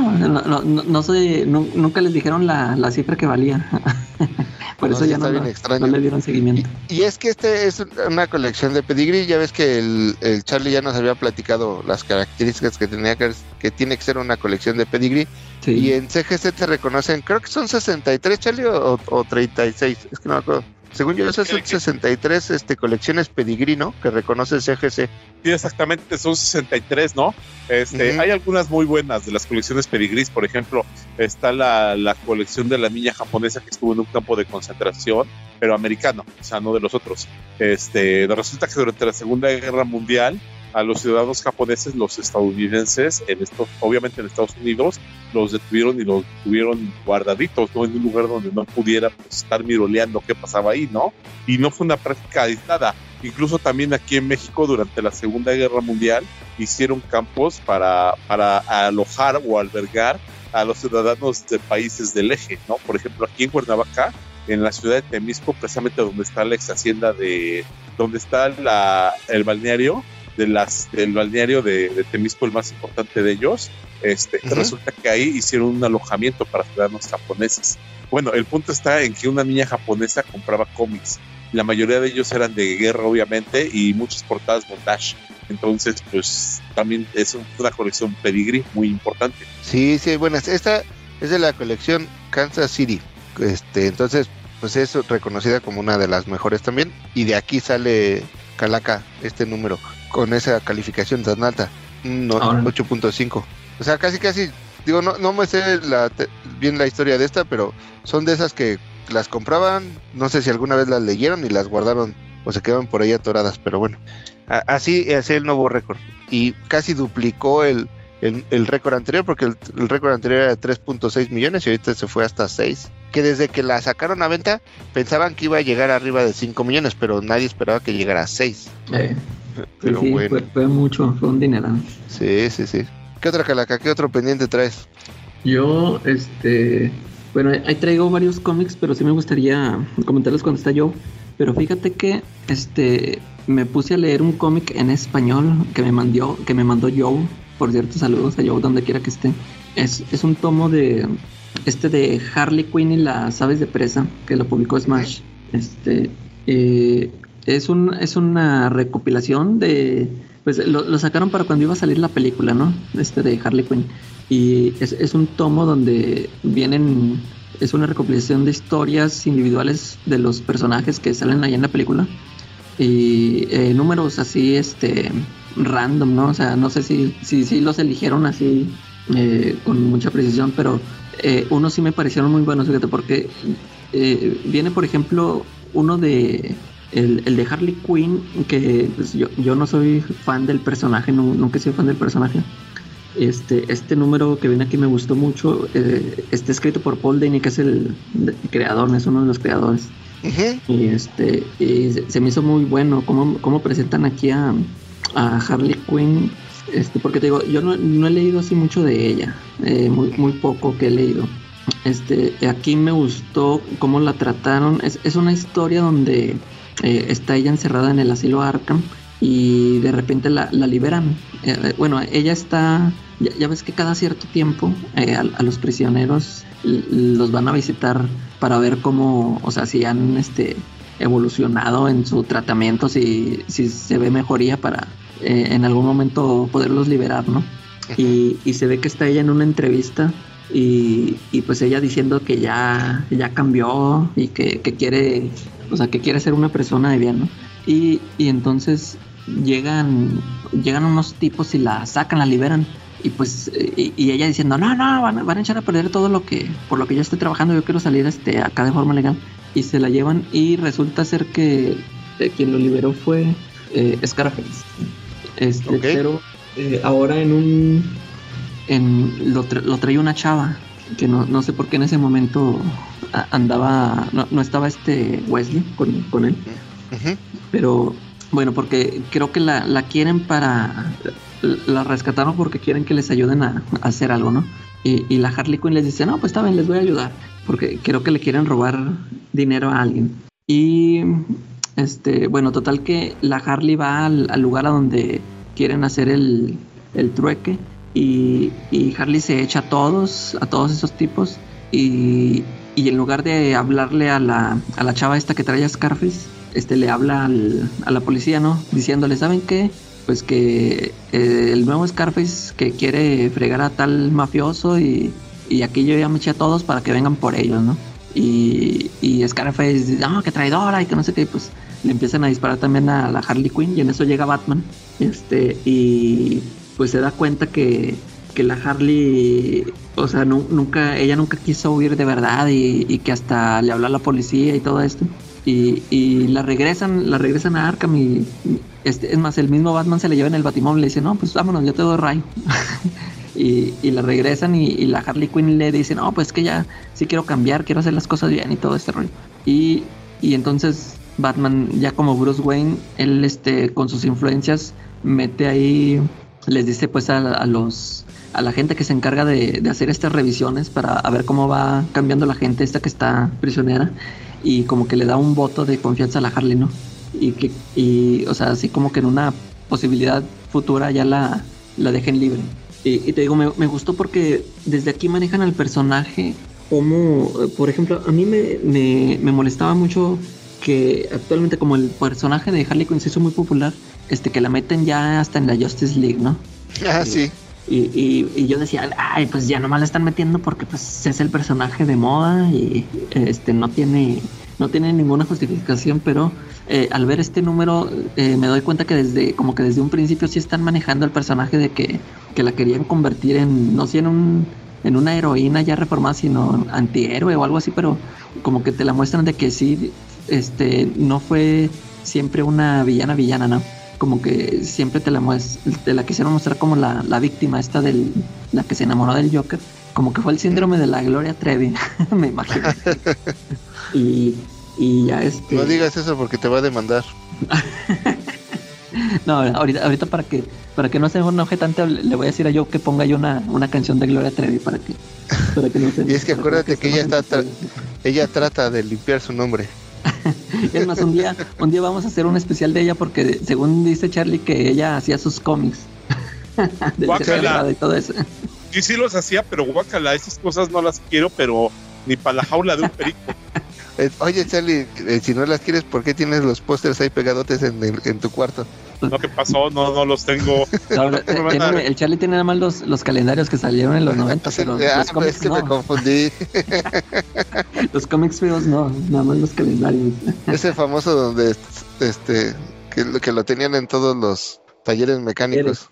no sé, nunca les dijeron la cifra que valía. Por No, eso sí ya está bien extraño. no le dieron seguimiento. Y es que este es una colección de pedigrí, ya ves que el Charlie ya nos había platicado las características que tiene que ser una colección de pedigrí. Sí. Y en CGC te reconocen, creo que son 63, Charlie, o 36, es que no me acuerdo. Según yo, esas son 63 colecciones pedigrí, ¿no? Que reconoce el CGC. Sí, exactamente, son 63, ¿no? Hay algunas muy buenas de las colecciones pedigrís. Por ejemplo, está la colección de la niña japonesa que estuvo en un campo de concentración, pero americano, o sea, no de los otros. Resulta que durante la Segunda Guerra Mundial, a los ciudadanos japoneses, los estadounidenses, obviamente en Estados Unidos, los detuvieron y los tuvieron guardaditos, ¿no? En un lugar donde no pudiera estar miroleando qué pasaba ahí, ¿no? Y no fue una práctica aislada. Incluso también aquí en México, durante la Segunda Guerra Mundial, hicieron campos para alojar o albergar a los ciudadanos de países del eje, ¿no? Por ejemplo, aquí en Cuernavaca, en la ciudad de Temisco, precisamente donde está la ex hacienda donde está el balneario, del balneario de Temisco, el más importante de ellos, resulta que ahí hicieron un alojamiento para ciudadanos japoneses. Bueno, el punto está en que una niña japonesa compraba cómics. La mayoría de ellos eran de guerra, obviamente, y muchas portadas bondage. Entonces, pues, también es una colección pedigrí muy importante. Sí, buenas. Esta es de la colección Kansas City. Entonces, pues es reconocida como una de las mejores también. Y de aquí sale Calaca, este número, con esa calificación tan alta, 8.5. O sea, casi, digo, no me sé bien la historia de esta, pero son de esas que las compraban, no sé si alguna vez las leyeron y las guardaron o se quedaron por ahí atoradas, pero bueno, así es el nuevo récord. Y casi duplicó el récord anterior, porque el récord anterior era de 3.6 millones y ahorita se fue hasta 6. Que desde que la sacaron a venta pensaban que iba a llegar arriba de 5 millones, pero nadie esperaba que llegara a 6. Pero sí, bueno. fue mucho, fue un dineral. Sí. ¿Qué otra Calaca? ¿Qué otro pendiente traes? Yo, bueno, ahí traigo varios cómics, pero sí me gustaría comentarles cuando está Joe. Pero fíjate que me puse a leer un cómic en español que me mandó Joe. Por cierto, saludos a Joe donde quiera que esté. Es un tomo de Harley Quinn y las aves de presa, que lo publicó Smash. Es una recopilación de, pues lo sacaron para cuando iba a salir la película, ¿no? De Harley Quinn. Y es un tomo donde es una recopilación de historias individuales de los personajes que salen ahí en la película. Y números así, random, ¿no? O sea, no sé si los eligieron así con mucha precisión, pero unos sí me parecieron muy buenos, fíjate, porque viene, por ejemplo, uno de el de Harley Quinn, que pues, yo no soy fan del personaje, nunca he sido fan del personaje. Este número que viene aquí me gustó mucho. Está escrito por Paul Dini, que es el creador, es uno de los creadores. Uh-huh. Y se me hizo muy bueno cómo presentan aquí a Harley Quinn, porque te digo, yo no he leído así mucho de ella, muy poco que he leído. Aquí me gustó cómo la trataron. Es una historia donde está ella encerrada en el asilo Arkham y de repente la liberan. Bueno, ella está, ya ves que cada cierto tiempo a los prisioneros los van a visitar para ver cómo, o sea, si han evolucionado en su tratamiento, si se ve mejoría para en algún momento poderlos liberar, ¿no? Y se ve que está ella en una entrevista y pues ella diciendo que ya cambió y que quiere, o sea, que quiere ser una persona de bien, ¿no? Y entonces llegan unos tipos y la sacan, la liberan. Y pues y ella diciendo, no, van a echar a perder todo por lo que yo estoy trabajando, yo quiero salir acá de forma legal. Y se la llevan y resulta ser que quien lo liberó fue Scarface. Okay. Pero ahora lo trae una chava. que no sé por qué en ese momento andaba, no estaba Wesley con él. Ujú. Pero bueno, porque creo que la quieren la rescataron porque quieren que les ayuden a hacer algo, ¿no? Y la Harley Quinn les dice, no, pues está bien, les voy a ayudar, porque creo que le quieren robar dinero a alguien. Y bueno, total que la Harley va al lugar a donde quieren hacer el trueque, y Harley se echa a todos esos tipos, y en lugar de hablarle a la chava esta que trae a Scarface, le habla a la policía, ¿no? Diciéndole, ¿saben qué? Pues que el nuevo Scarface que quiere fregar a tal mafioso, y aquí yo ya me eché a todos para que vengan por ellos, ¿no? Y Scarface dice, no, que traidora, y que no sé qué, pues le empiezan a disparar también a la Harley Quinn, y en eso llega Batman, y pues se da cuenta que la Harley, o sea, ella nunca quiso huir de verdad, y que hasta le habló a la policía y todo esto. Y la regresan a Arkham, y es más, el mismo Batman se le lleva en el Batimóvil y le dice, no, pues vámonos, yo te doy rayo. y la regresan, y la Harley Quinn le dice, no, pues que ya sí quiero cambiar, quiero hacer las cosas bien y todo este rollo. Y entonces Batman, ya como Bruce Wayne, él con sus influencias mete ahí, les dice pues a la gente que se encarga de hacer estas revisiones para ver cómo va cambiando la gente esta que está prisionera, y como que le da un voto de confianza a la Harley, ¿no? Y o sea, así como que en una posibilidad futura ya la dejen libre. Y te digo, me gustó porque desde aquí manejan al personaje como, por ejemplo, a mí me molestaba mucho que actualmente, como el personaje de Harley Quinn se hizo muy popular, que la meten ya hasta en la Justice League, ¿no? Ah, sí. Y yo decía, ay, pues ya nomás la están metiendo porque pues es el personaje de moda, y no tiene ninguna justificación, pero al ver este número me doy cuenta que desde un principio sí están manejando el personaje de que la querían convertir en, no sé, en una heroína ya reformada, sino antihéroe o algo así, pero como que te la muestran de que sí, no fue siempre una villana, ¿no? Como que siempre te la quisieron mostrar como la víctima esta la que se enamoró del Joker, como que fue el síndrome de la Gloria Trevi, me imagino. y ya No digas eso porque te va a demandar. No, ahorita para que no se enoje tanto, le voy a decir a yo que ponga yo una canción de Gloria Trevi para que no se. Y es que acuérdate que ella trata de limpiar su nombre. Es más, un día vamos a hacer un especial de ella, porque según dice Charlie que ella hacía sus cómics Guácala. y todo eso. Sí los hacía, pero guácala, esas cosas no las quiero, pero ni para la jaula de un perico. Oye, Charlie, si no las quieres, ¿por qué tienes los pósters ahí pegadotes en tu cuarto? No, ¿qué pasó? No los tengo. El Charlie tiene nada más los calendarios que salieron en los 90, pero los cómics es que no. me confundí. Los cómics feos no, nada más los calendarios. Ese famoso donde que lo tenían en todos los talleres mecánicos.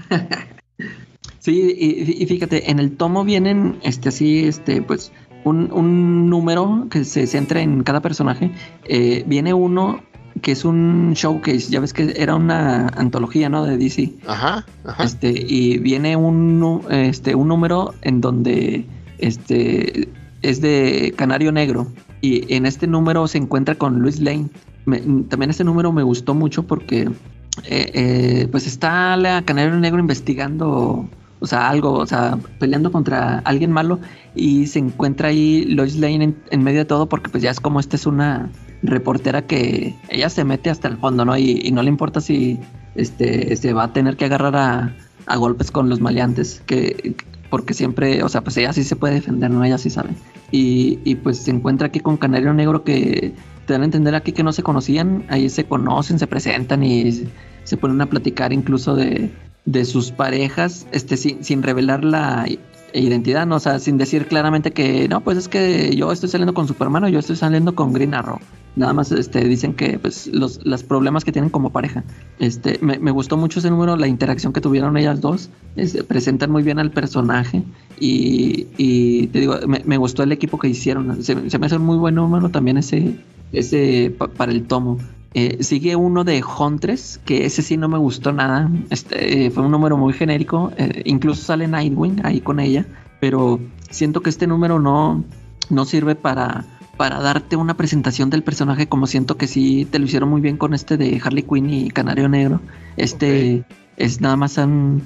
Sí, y fíjate, en el tomo vienen pues un número que se centra en cada personaje. Viene uno que es un showcase, ya ves que era una antología, ¿no? De DC. Ajá. Y viene un número en donde es de Canario Negro, y en este número se encuentra con Lois Lane. También este número me gustó mucho porque pues está la Canario Negro investigando, o sea, algo, o sea, peleando contra alguien malo, y se encuentra ahí Lois Lane en medio de todo, porque pues ya es como es una reportera que ella se mete hasta el fondo, ¿no? Y no le importa si se va a tener que agarrar a golpes con los maleantes, porque siempre, o sea, pues ella sí se puede defender, ¿no? Ella sí sabe. Y pues se encuentra aquí con Canario Negro, que te dan a entender aquí que no se conocían, ahí se conocen, se presentan y se ponen a platicar incluso de sus parejas, sin revelar la identidad, ¿no? O sea, sin decir claramente que no, pues es que yo estoy saliendo con Superman o yo estoy saliendo con Green Arrow. Nada más dicen que pues los problemas que tienen como pareja. Me gustó mucho ese número, la interacción que tuvieron ellas dos. Presentan muy bien al personaje, y te digo, me gustó el equipo que hicieron. Se me hace un muy buen número también ese para el tomo. Sigue uno de Huntress, que ese sí no me gustó nada. Fue un número muy genérico. Incluso sale Nightwing ahí con ella. Pero siento que este número no sirve para darte una presentación del personaje, como siento que sí te lo hicieron muy bien con este de Harley Quinn y Canario Negro. Okay. Es nada más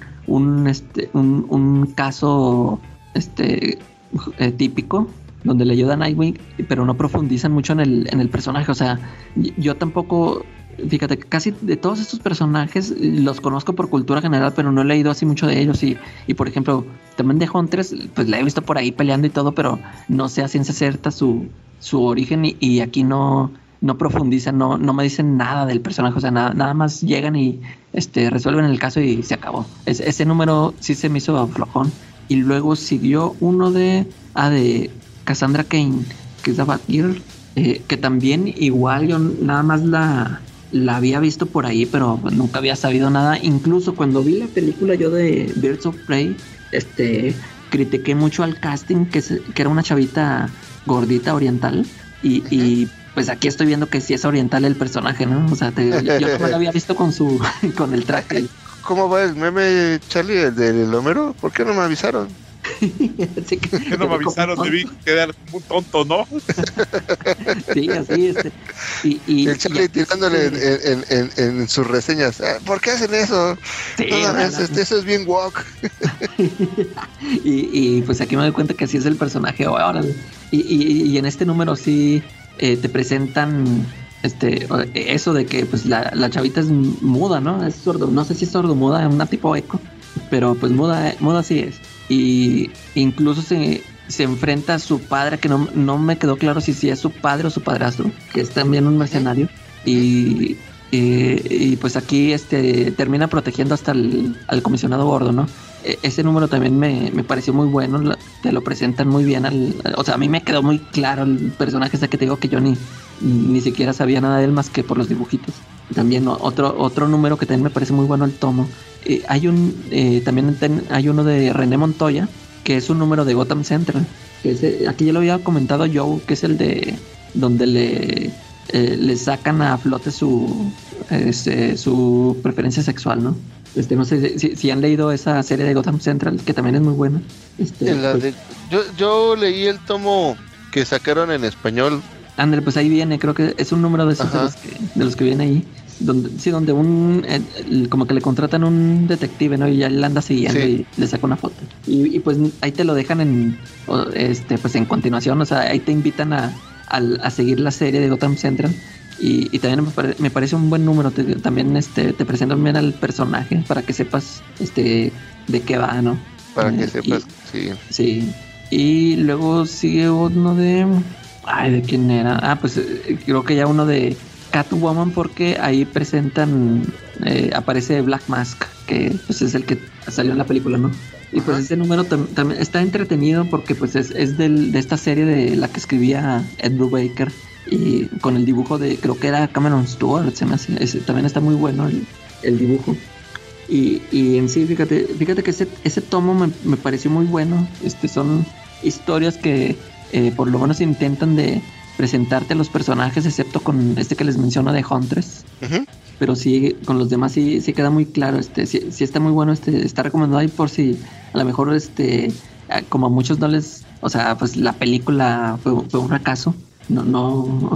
un caso típico donde le ayuda a Nightwing, pero no profundizan mucho en el personaje. O sea, yo tampoco, fíjate, casi de todos estos personajes los conozco por cultura general, pero no he leído así mucho de ellos. Y por ejemplo, también de Huntress, pues la he visto por ahí peleando y todo, pero no sé a ciencia cierta su origen, y aquí no profundizan, no me dicen nada del personaje. O sea, nada más llegan y resuelven el caso y se acabó. Ese número sí se me hizo flojón. Y luego siguió uno de Cassandra Cain, que es la Batgirl, que también igual yo nada más la había visto por ahí, pero nunca había sabido nada. Incluso cuando vi la película yo de Birds of Prey, critiqué mucho al casting, que era una chavita gordita oriental, y pues aquí estoy viendo que sí es oriental el personaje, ¿no? O sea, yo no lo había visto con el traje. ¿Cómo va el meme, Charlie, el del Homero? ¿Por qué no me avisaron? Sí, ¿Por qué no me avisaron? Debí quedar muy tonto, ¿no? Sí, así y el Charlie tirándole en sus reseñas. ¿Por qué hacen eso? Sí, eso es bien woke. y pues aquí me doy cuenta que así es el personaje ahora. Y en este número sí te presentan eso de que pues la chavita es muda, ¿no? Es sordo, no sé si es sordomuda, es una tipo eco, pero pues muda sí es. Y incluso se enfrenta a su padre, que no me quedó claro si es su padre o su padrastro, que es también un mercenario. Y pues aquí termina protegiendo hasta al comisionado Gordo, ¿no? Ese número también me pareció muy bueno. Te lo presentan muy bien. O sea, a mí me quedó muy claro el personaje que te digo, que yo ni siquiera sabía nada de él más que por los dibujitos. También otro número que también me parece muy bueno, el tomo. También hay uno de René Montoya, que es un número de Gotham Central. Aquí ya lo había comentado Joe, que es el de donde le sacan a flote su preferencia sexual, ¿no? No sé si han leído esa serie de Gotham Central, que también es muy buena. Yo leí el tomo que sacaron en español. André, pues ahí viene, creo que es un número de esos de los que viene ahí, donde como que le contratan un detective, ¿no? Y ya le anda siguiendo, sí, y le saca una foto. Y pues ahí te lo dejan pues en continuación. O sea, ahí te invitan a seguir la serie de Gotham Central. Y también me parece un buen número. También te presentan bien al personaje para que sepas de qué va, ¿no? Para que sepas, sí. Sí. Y luego sigue uno de... Ay, ¿de quién era? Pues creo que ya uno de Catwoman, porque ahí presentan... aparece Black Mask, que pues es el que salió en la película, ¿no? Y pues ese número también está entretenido, porque pues es de esta serie de la que escribía Ed Brubaker, y con el dibujo de, creo que era Cameron Stewart, se me hace. También está muy bueno el dibujo. Y en sí, fíjate que ese tomo me pareció muy bueno. Son historias que por lo menos intentan de presentarte a los personajes, excepto con que les menciono de Huntress. Pero sí, con los demás sí queda muy claro. Sí está muy bueno. Está recomendado ahí por si a lo mejor como a muchos no les... O sea, pues la película fue un fracaso. No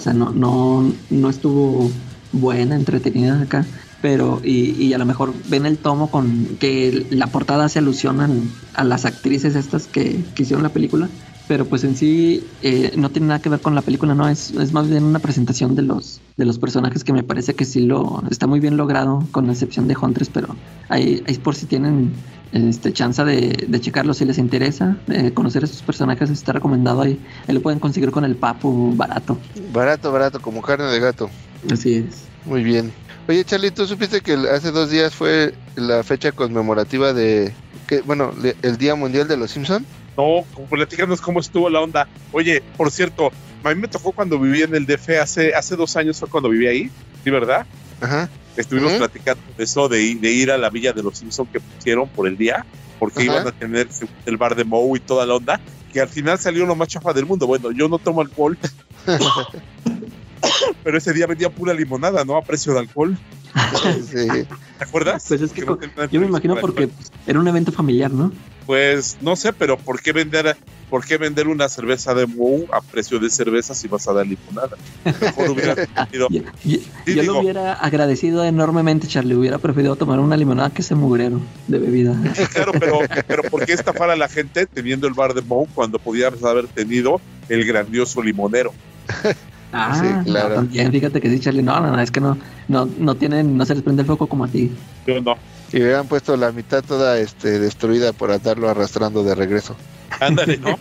estuvo buena, entretenida acá, pero y a lo mejor ven el tomo con que la portada hace alusión a las actrices estas que hicieron la película, pero pues en sí no tiene nada que ver con la película, no, es más bien una presentación de los personajes, que me parece que sí está muy bien logrado, con la excepción de Huntress. Pero ahí por si tienen chance de checarlo, si les interesa conocer a esos personajes, está recomendado. Ahí lo pueden conseguir con el Papu barato, como carne de gato. Así es. Muy bien. Oye, Charlie, ¿tú supiste que hace 2 días fue la fecha conmemorativa el Día Mundial de los Simpson? No, platícanos cómo estuvo la onda. Oye, por cierto, a mí me tocó cuando viví en el DF hace 2 años, fue cuando viví ahí, ¿sí, verdad? Ajá. Estuvimos platicando de eso, de ir a la Villa de los Simpson que pusieron por el día, porque iban a tener el bar de Moe y toda la onda, que al final salió lo más chafa del mundo. Bueno, yo no tomo alcohol, pero ese día vendía pura limonada, ¿no? A precio de alcohol. Sí. ¿Te acuerdas? Pues es que no tenían yo me imagino precio de porque alcohol. era un evento familiar, ¿no? Pues no sé, pero ¿por qué vender una cerveza de Moe a precio de cerveza si vas a dar limonada? Mejor hubiera tenido. Yo lo hubiera agradecido enormemente, Charlie. Hubiera preferido tomar una limonada que ese mugrero de bebida. Sí, claro, pero ¿por qué estafar a la gente teniendo el bar de Moe cuando podías haber tenido el grandioso limonero? Ah, Sí, claro. no, también, fíjate que sí, Charlie. No, es que no tienen, no se les prende el foco como a ti. Yo no. Y hubieran puesto la mitad toda destruida por andarlo arrastrando de regreso. Ándale, ¿no?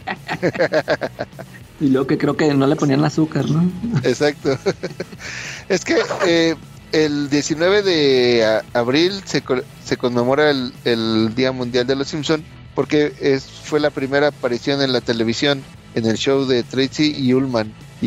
Y luego que creo que no le ponían azúcar, ¿no? Exacto. Es que el 19 de abril se conmemora el Día Mundial de los Simpson porque fue la primera aparición en la televisión en el show de Tracy y Ullman. Y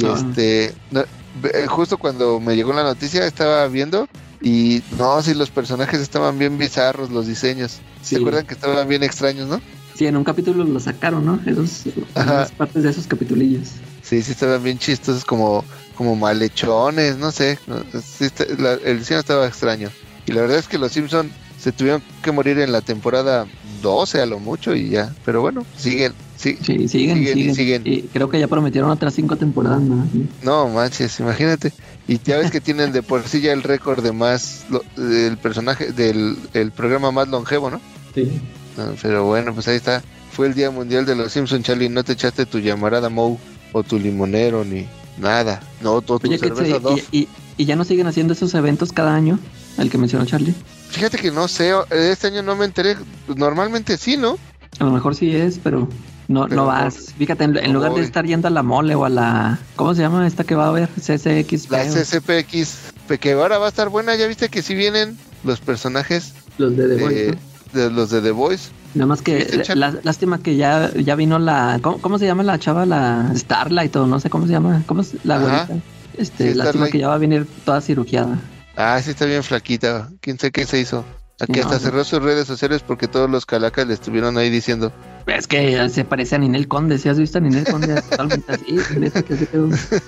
justo cuando me llegó la noticia estaba viendo y sí, los personajes estaban bien bizarros, los diseños. Sí. ¿Se acuerdan que estaban bien extraños, no? Sí, en un capítulo lo sacaron, ¿no? Las partes de esos capitulillos. Sí, estaban bien chistosos, como malhechones, no sé. Sí, el diseño estaba extraño. Y la verdad es que los Simpson se tuvieron que morir en la temporada 12 a lo mucho y ya. Pero bueno, siguen. Sí, siguen. Y creo que ya prometieron otras 5 temporadas más. ¿Sí? No manches, imagínate. Y ya ves que tienen de por sí ya el récord de más del personaje el programa más longevo, ¿no? Sí. No, pero bueno, pues ahí está. Fue el Día Mundial de los Simpsons, Charlie. No te echaste tu llamarada Moe o tu limonero ni nada. No, tu cerveza Dove. ¿Y ya no siguen haciendo esos eventos cada año? El que mencionó Charlie. Fíjate que no sé, este año no me enteré. Normalmente sí, ¿no? A lo mejor sí es, pero no vas. Fíjate, en lugar de estar yendo a la mole o a la... ¿Cómo se llama esta que va a haber? CCXP. La CCPX, que ahora va a estar buena. Ya viste que sí vienen los personajes. Los de The Voice, ¿no? Los de The Voice. Nada más que lástima que ya vino la... ¿Cómo se llama la chava? La Starlight o no sé cómo se llama. ¿Cómo es la güerita? Lástima Starlight. que ya va a venir toda cirugiada. Ah, sí está bien flaquita. ¿Quién sabe qué se hizo? Aquí hasta cerró sus redes sociales porque todos los calacas le estuvieron ahí diciendo. Es que se parece a Ninel Conde. ¿Sí has visto a Ninel Conde? Totalmente así. Neta que se quedó.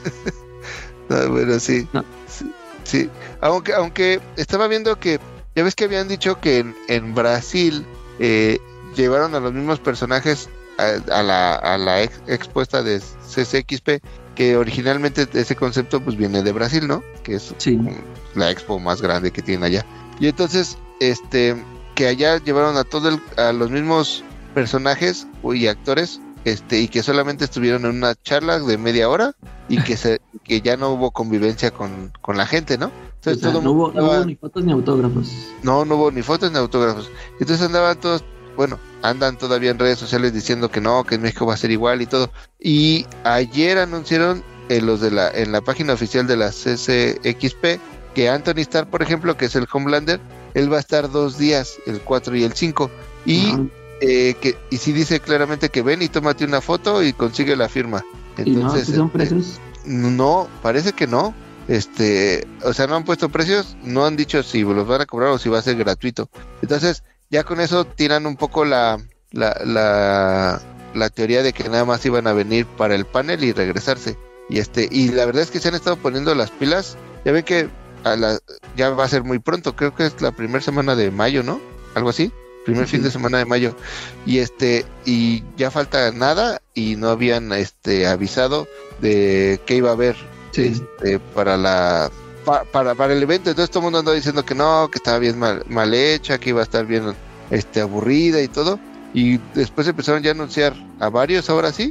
Bueno, sí. No. Sí. Aunque estaba viendo que... Ya ves que habían dicho que en Brasil llevaron a los mismos personajes a la expuesta de CCXP, que originalmente ese concepto pues viene de Brasil, ¿no? Que es la expo más grande que tienen allá. Y entonces, que allá llevaron a los mismos personajes y actores, y que solamente estuvieron en una charla de media hora y que ya no hubo convivencia con la gente, ¿no? Entonces, o sea, no hubo ni fotos ni autógrafos. No hubo ni fotos ni autógrafos. Entonces andaban todos, andan todavía en redes sociales diciendo que no, que en México va a ser igual y todo. Y ayer anunciaron en la página oficial de la CCXP que Anthony Starr, por ejemplo, que es el Homelander, él va a estar 2 días, el 4 y el 5. Y y sí dice claramente que ven y tómate una foto y consigue la firma. Entonces, ¿Y no son precios? No, parece que no. O sea, no han puesto precios, no han dicho si los van a cobrar o si va a ser gratuito. Entonces, ya con eso tiran un poco la teoría de que nada más iban a venir para el panel y regresarse. Y la verdad es que se han estado poniendo las pilas. Ya ven que ya va a ser muy pronto, creo que es la primera semana de mayo, ¿no? Algo así, primer fin de semana de mayo. Y ya falta nada y no habían avisado de que iba a haber para el evento. Entonces todo el mundo andaba diciendo que no, que estaba bien mal hecha, que iba a estar bien aburrida y todo. Y después empezaron ya a anunciar a varios, ahora sí.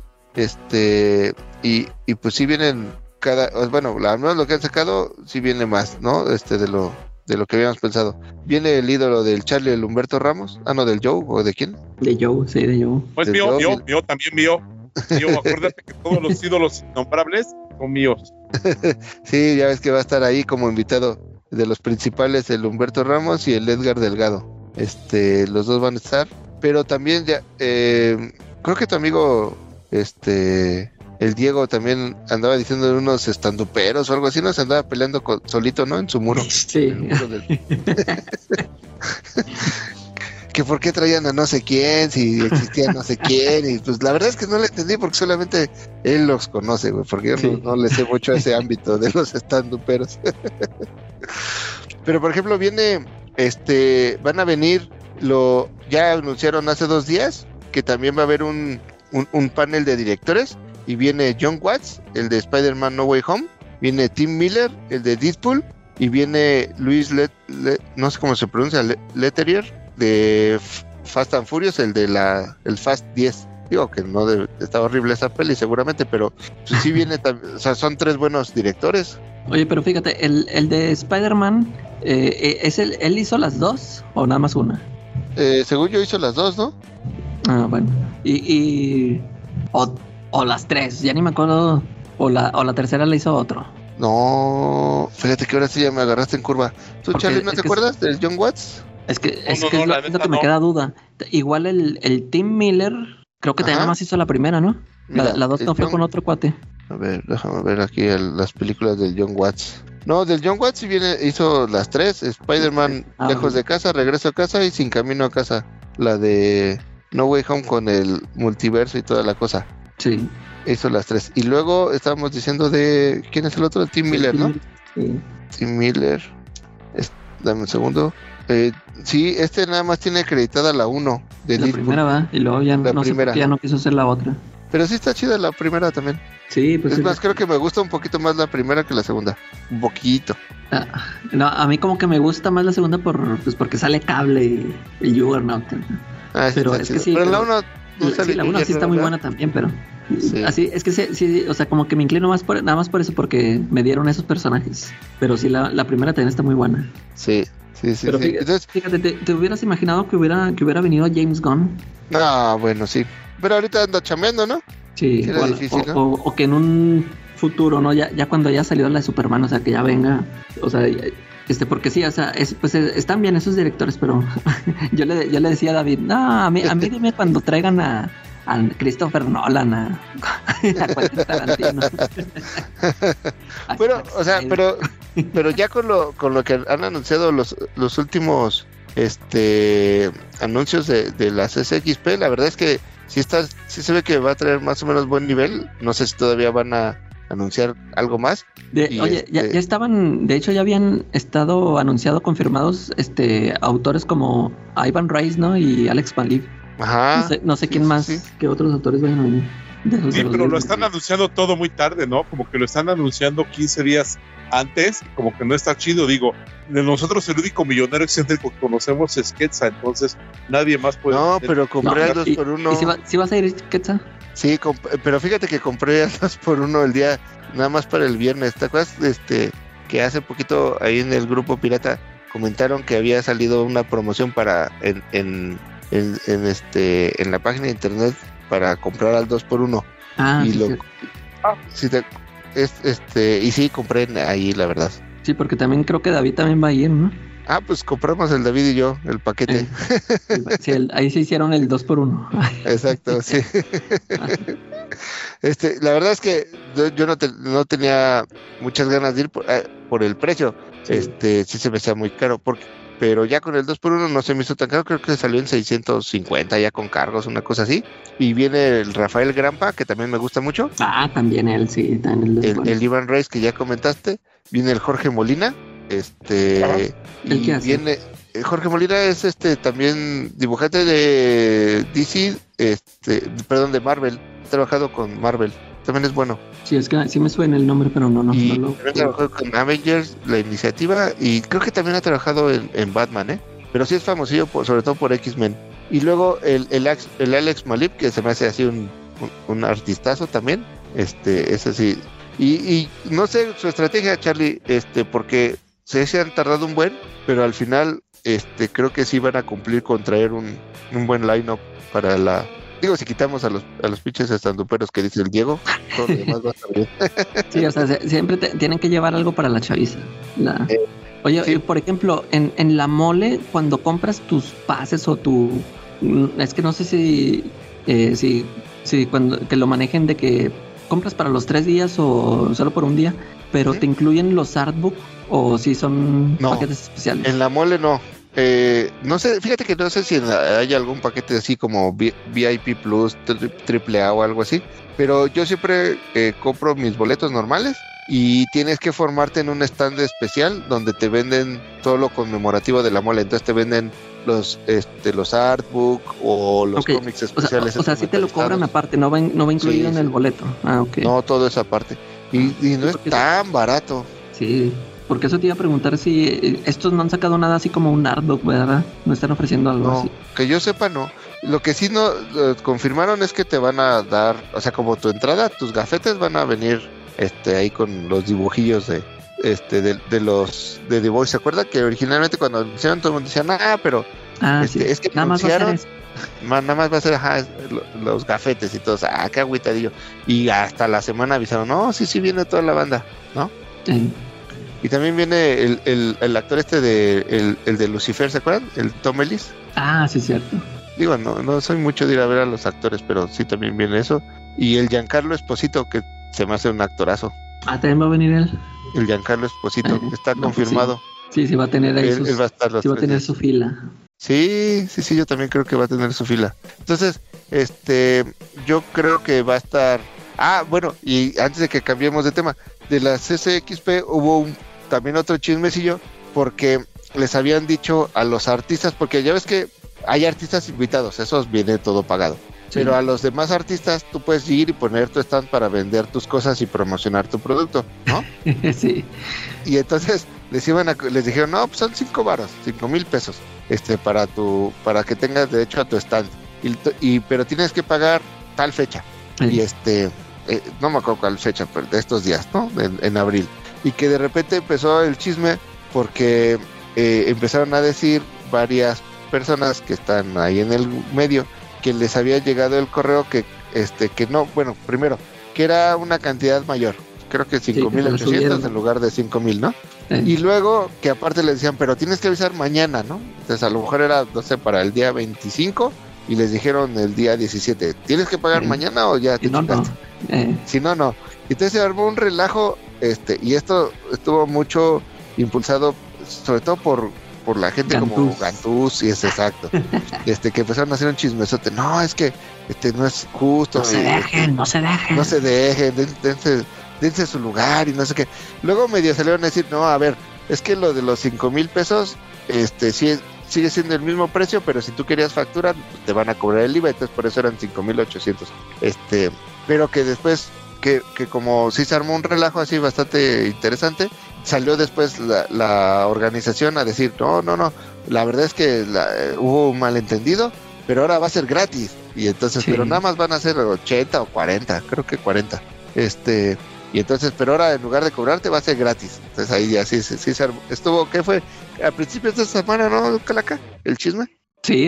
Y pues sí vienen al menos lo que han sacado sí viene más, ¿no? De lo que habíamos pensado. Viene el ídolo del Charlie, el Humberto Ramos. No, del Joe, ¿o de quién? De Joe, sí, de Joe. Pues mío, también mío. Acuérdate que todos los ídolos innombrables son míos. Sí, ya ves que va a estar ahí como invitado de los principales, el Humberto Ramos y el Edgar Delgado. Los dos van a estar, pero también ya creo que tu amigo el Diego también andaba diciendo de unos estanduperos o algo así, ¿no? Se andaba peleando solito, ¿no? En su muro. Sí. En el muro que por qué traían a no sé quién, si existía no sé quién, y pues la verdad es que no le entendí porque solamente él los conoce, güey, porque yo Sí. no le sé mucho a ese ámbito de los stand-uperos. Pero por ejemplo viene, van a venir, ya anunciaron hace 2 días que también va a haber un panel de directores, y viene John Watts, el de Spider-Man No Way Home, viene Tim Miller, el de Deadpool, y viene Luis no sé cómo se pronuncia, Leterrier, de Fast and Furious, el de el Fast 10. Digo que no está horrible esa peli seguramente, pero pues sí viene, o sea, son 3 buenos directores. Oye, pero fíjate, el de Spider-Man, ¿él hizo las 2 o nada más una? Según yo hizo las 2, ¿no? Ah, bueno. O las 3, ya ni me acuerdo. O la tercera la hizo otro. No, fíjate que ahora sí ya me agarraste en curva. ¿Tú, Porque Charlie, no es te que acuerdas del John Watts? Es que No, es la lo neta que me no. queda duda. Igual el Tim Miller, creo que también Ajá. nada más hizo la primera, ¿no? Mira, La 2 no el fue John- con otro cuate. A ver, déjame ver aquí las películas del John Watts. No, del John Watts sí hizo las 3, Spider-Man Ah, Lejos bueno. de Casa, Regreso a Casa y Sin Camino a Casa. La de No Way Home con el multiverso y toda la cosa. Sí. Hizo las 3. Y luego estábamos diciendo de... ¿Quién es el otro? Tim Miller, ¿no? Sí. Tim Miller. Dame un segundo. Sí, nada más tiene acreditada la 1 de La Deadpool. primera va, y luego ya La no sé por primera. qué ya no quiso hacer la otra. Pero sí está chida la primera también. Sí, pues Es sí. más, creo que me gusta un poquito más la primera que la segunda. Un poquito. No, a mí como que me gusta más la segunda porque sale Cable y Juggernaut. Ah, sí, Pero está es que chido. sí, Pero en la pero- 1 no sale Sí, la 1 sí Guillermo, está muy ¿verdad? buena también, pero Sí. así es que sí, o sea, como que me inclino más nada más por eso, porque me dieron esos personajes. Pero sí, la primera también está muy buena. Sí. Pero Sí. Entonces, fíjate, ¿te hubieras imaginado que hubiera venido James Gunn? bueno, sí. Pero ahorita anda chambeando, ¿no? Sí, Sí, era difícil, ¿no? o que en un futuro, ¿no? Ya cuando haya salido la de Superman, o sea, que ya venga, o sea, porque sí, o sea, están bien esos directores, pero yo le decía a David, no, a mí dime cuando traigan a Christopher Nolan, a Quentin Tarantino. Pero, o sea, pero ya con lo que han anunciado los últimos anuncios de las SXP, la verdad es que sí se ve que va a traer más o menos buen nivel. No sé si todavía van a anunciar algo más. Oye, ya estaban, de hecho ya habían estado anunciados, confirmados, autores como Ivan Reis, ¿no? Y Alex Maliv. Ajá. No sé Sí, quién más, sí. qué otros autores vayan a venir. Sí, pero lo están anunciando todo muy tarde, ¿no? Como que lo están anunciando 15 días antes, como que no está chido. Digo, de nosotros el único millonario excéntrico que conocemos es Quetzal, entonces nadie más puede. No, pero compré al 2x1. ¿Y si vas a ir, Quetzal? Sí, pero fíjate que compré al 2x1 el día, nada más para el viernes. ¿Te acuerdas? Que hace poquito ahí en el grupo pirata comentaron que había salido una promoción para en la página de internet para comprar al 2x1. Ah, y sí, sí, y sí compré ahí, la verdad. sí, porque también creo que David también va a ir, ¿no? Ah, pues compramos el David y yo el paquete. Sí, ahí se hicieron el 2x1. Exacto, sí. La verdad es que yo no tenía muchas ganas de ir por el precio. Sí. Sí se me hacía muy caro, pero ya con el 2x1 no se me hizo tan caro. Creo que salió en 650 ya con cargos, una cosa así. Y viene el Rafael Grampa, que también me gusta mucho. Ah, también él, sí, también El Ivan Reis, que ya comentaste. Viene el Jorge Molina. ¿El Y qué hace? viene Jorge Molina, es también dibujante de DC, de Marvel. Ha trabajado con Marvel, también es bueno. Sí, es que sí me suena el nombre, pero no Y lo... también trabajó con Avengers, la iniciativa, y creo que también ha trabajado en Batman, pero sí es famosillo sobre todo por X-Men. Y luego el Alex Maliv, que se me hace así un artistazo también, ese sí. Y no sé su estrategia, Charlie, porque se han tardado un buen, pero al final creo que sí van a cumplir con traer un buen line-up para la... Digo, si quitamos a los pinches estanduperos que dice el Diego, todo lo demás va a estar bien. Sí, o sea, siempre tienen que llevar algo para la chaviza. Oye, sí. Por ejemplo, en la mole, cuando compras tus pases o es que no sé si cuando que lo manejen de que compras para los 3 días o solo por un día, pero Uh-huh. te incluyen los artbook o si son No. paquetes especiales. En la mole no. No sé, fíjate que no sé si hay algún paquete así como VIP Plus, triple A o algo así, pero yo siempre compro mis boletos normales y tienes que formarte en un stand especial donde te venden todo lo conmemorativo de la mole. Entonces te venden los artbook o los cómics especiales. O sea, sí te lo cobran aparte, no va incluido en el boleto. Ah, ok. No, todo es aparte. Y no es tan barato. Sí, porque eso te iba a preguntar si estos no han sacado nada así como un artbook, ¿verdad? No están ofreciendo algo así. Que yo sepa, no. Lo que sí no confirmaron es que te van a dar, o sea, como tu entrada, tus gafetes van a venir ahí con los dibujillos de los de The Voice. ¿Se acuerda que originalmente cuando anunciaron todo el mundo decía, pero sí. es que nada más va a ser nada más va a ser los gafetes y todo, qué agüitadillo. Y hasta la semana avisaron, no, sí viene toda la banda, ¿no? Sí. Y también viene el actor el de Lucifer, ¿se acuerdan? El Tom Ellis. Ah, sí, cierto. Digo, no soy mucho de ir a ver a los actores, pero sí también viene eso. Y el Giancarlo Esposito, que se me hace un actorazo. Ah, también va a venir él. El Giancarlo Esposito, está confirmado. Sí, va a tener ahí él va a estar va a tener su fila. Sí, yo también creo que va a tener su fila. Entonces, yo creo que va a estar... bueno, y antes de que cambiemos de tema, de la CCXP hubo también otro chismecillo, porque les habían dicho a los artistas, porque ya ves que hay artistas invitados, esos viene todo pagado. Sí. Pero a los demás artistas tú puedes ir y poner tu stand para vender tus cosas y promocionar tu producto, ¿no? Sí. Y entonces les dijeron, no, pues son 5,000 pesos, para que tengas derecho a tu stand. Pero tienes que pagar tal fecha. Sí. Y no me acuerdo cuál fecha, pero de estos días, ¿no? En abril. Y que de repente empezó el chisme porque empezaron a decir varias personas que están ahí en el medio que les había llegado el correo que no, bueno, primero, que era una cantidad mayor, creo que 5,800 en lugar de 5,000, ¿no? Sí. Y luego que aparte les decían, pero tienes que avisar mañana, ¿no? Entonces a lo mejor era, no sé, para el día 25 y les dijeron el día 17, ¿tienes que pagar mañana o ya te chingaste? Si no, no. Entonces se armó un relajo, y esto estuvo mucho impulsado, sobre todo por la gente Gantús. Como Gantús, y es exacto, que empezaron a hacer un chismesote. No, es que no es justo. No se dejen. No se dejen, dense su lugar y no sé qué. Luego medio salieron a decir, no, a ver, es que lo de los 5,000 pesos, sí sigue siendo el mismo precio, pero si tú querías factura, te van a cobrar el IVA, entonces por eso eran 5,800. Pero que después, que como sí se armó un relajo así bastante interesante, salió después la organización a decir, no, la verdad es que hubo un malentendido, pero ahora va a ser gratis. Y entonces, sí. Pero nada más van a ser 80 o 40, creo que 40. Y entonces, pero ahora en lugar de cobrarte va a ser gratis. Entonces ahí ya sí se armó. Estuvo, ¿qué fue? A principios de esta semana, ¿no, Calaca? ¿El chisme? Sí,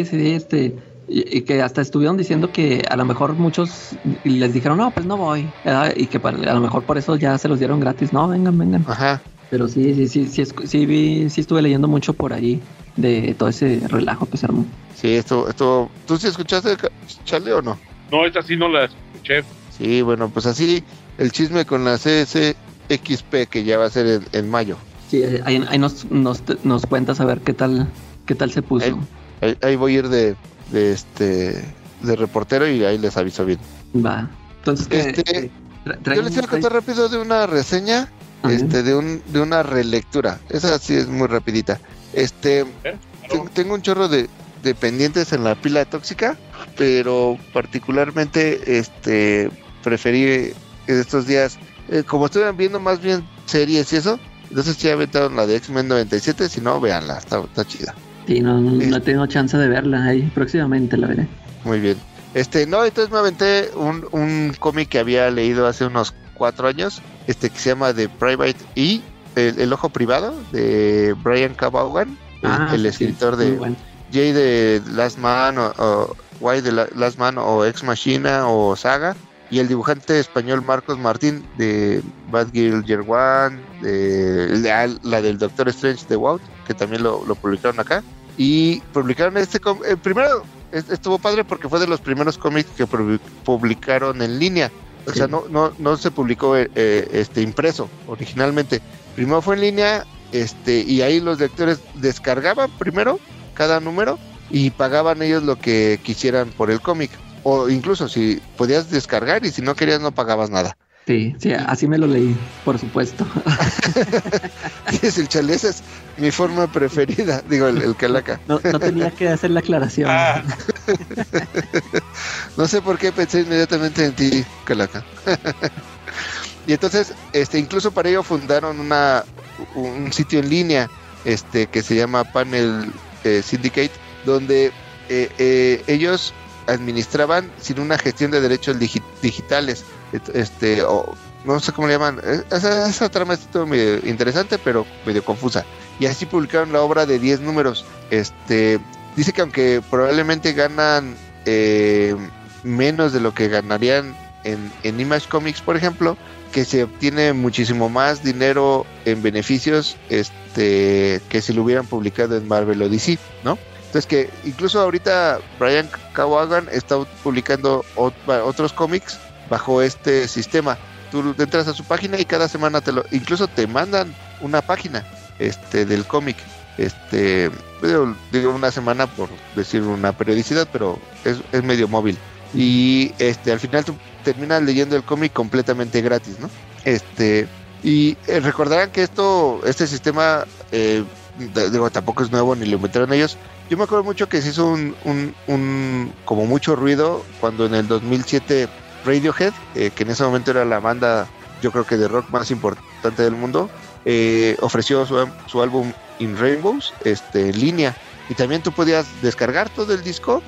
y que hasta estuvieron diciendo que a lo mejor muchos les dijeron, no, pues no voy, y que a lo mejor por eso ya se los dieron gratis, no, vengan. Ajá. Pero sí estuve leyendo mucho por ahí de todo ese relajo que se armó. Sí, esto, ¿tú sí escuchaste, Charlie, o no? No, esta sí no la escuché. Sí, bueno, pues así el chisme con la CCXP, que ya va a ser en mayo. Sí, ahí nos cuentas a ver qué tal se puso. Ahí voy a ir de reportero y ahí les aviso bien. Va. Entonces, yo les quiero contar rápido de una reseña, de una relectura. Esa sí es muy rapidita. Tengo un chorro de pendientes en la pila tóxica, pero particularmente preferí estos días, como estoy viendo más bien series y eso, entonces ya aventaron la de X-Men 97, si no, véanla, está chida. Sí, no tengo chance de verla, ahí próximamente la veré. Muy bien. Entonces me aventé un cómic que había leído hace unos 4 años, que se llama The Private Eye, el ojo privado, de Brian K. Vaughan, el escritor de Jay de Last Man o Y de Last Man o Ex Machina o Saga, y el dibujante español Marcos Martín de Bad Girl Year One, de la del Doctor Strange de Wout, que también lo publicaron acá, y publicaron primero estuvo padre porque fue de los primeros cómics que publicaron en línea. O sea, no se publicó impreso originalmente. Primero fue en línea, y ahí los lectores descargaban primero cada número y pagaban ellos lo que quisieran por el cómic. O incluso si podías descargar y si no querías no pagabas nada. Sí, así me lo leí, por supuesto. Es el chale, esa es mi forma preferida, digo, el calaca. No tenía que hacer la aclaración. No sé por qué pensé inmediatamente en ti, calaca. Y entonces, incluso para ello fundaron un sitio en línea, que se llama Panel Syndicate, donde ellos administraban sin una gestión de derechos digitales, o no sé cómo le llaman, esa trama es todo medio interesante pero medio confusa, y así publicaron la obra de 10 números. Dice que aunque probablemente ganan menos de lo que ganarían en Image Comics, por ejemplo, que se obtiene muchísimo más dinero en beneficios que si lo hubieran publicado en Marvel o DC, ¿no? Entonces que incluso ahorita Brian K. Vaughan está publicando otros cómics bajo este sistema. Tú entras a su página y cada semana incluso te mandan una página del cómic. Digo una semana por decir una periodicidad, pero es medio móvil. Y al final tú terminas leyendo el cómic completamente gratis, ¿no? Y recordarán que este sistema tampoco es nuevo ni lo inventaron ellos. Yo me acuerdo mucho que se hizo un como mucho ruido cuando en el 2007 Radiohead, que en ese momento era la banda, yo creo que de rock más importante del mundo, ofreció su álbum In Rainbows en línea, y también tú podías descargar todo el disco,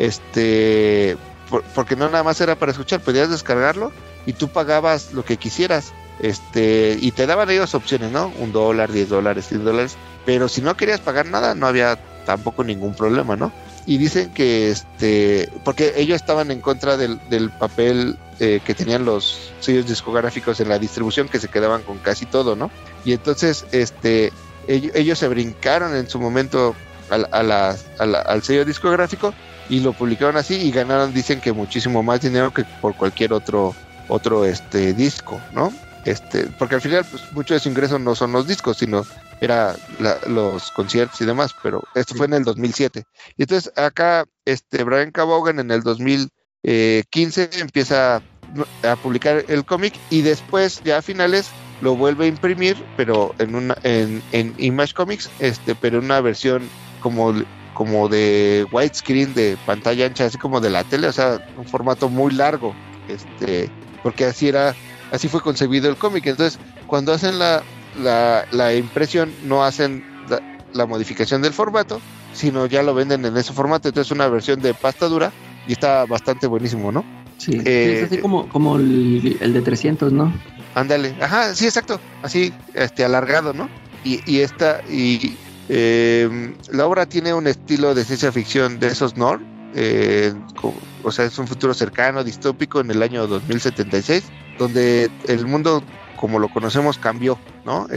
porque no nada más era para escuchar, podías descargarlo y tú pagabas lo que quisieras, y te daban ellos opciones, ¿no? $1, $10, $100, pero si no querías pagar nada no había tampoco ningún problema, ¿no? Y dicen que porque ellos estaban en contra del papel que tenían los sellos discográficos en la distribución, que se quedaban con casi todo, ¿no? Y entonces ellos se brincaron en su momento al sello discográfico y lo publicaron así y ganaron, dicen que muchísimo más dinero que por cualquier otro disco, ¿no? Porque al final pues mucho de su ingreso no son los discos, sino era los conciertos y demás, pero esto fue en el 2007. Y entonces acá Brian K. Vaughan en el 2015 empieza a publicar el cómic y después ya a finales lo vuelve a imprimir, pero en Image Comics, pero en una versión como de widescreen, de pantalla ancha, así como de la tele, o sea, un formato muy largo, porque así fue concebido el cómic. Entonces, cuando hacen la impresión, no hacen la modificación del formato, sino ya lo venden en ese formato. Entonces, una versión de pasta dura y está bastante buenísimo, ¿no? Sí, es así como el de 300, ¿no? Ándale, ajá, sí, exacto, así, alargado, ¿no? Y la obra tiene un estilo de ciencia ficción de esos Nord, o sea, es un futuro cercano, distópico, en el año 2076, donde el mundo como lo conocemos cambió, ¿no?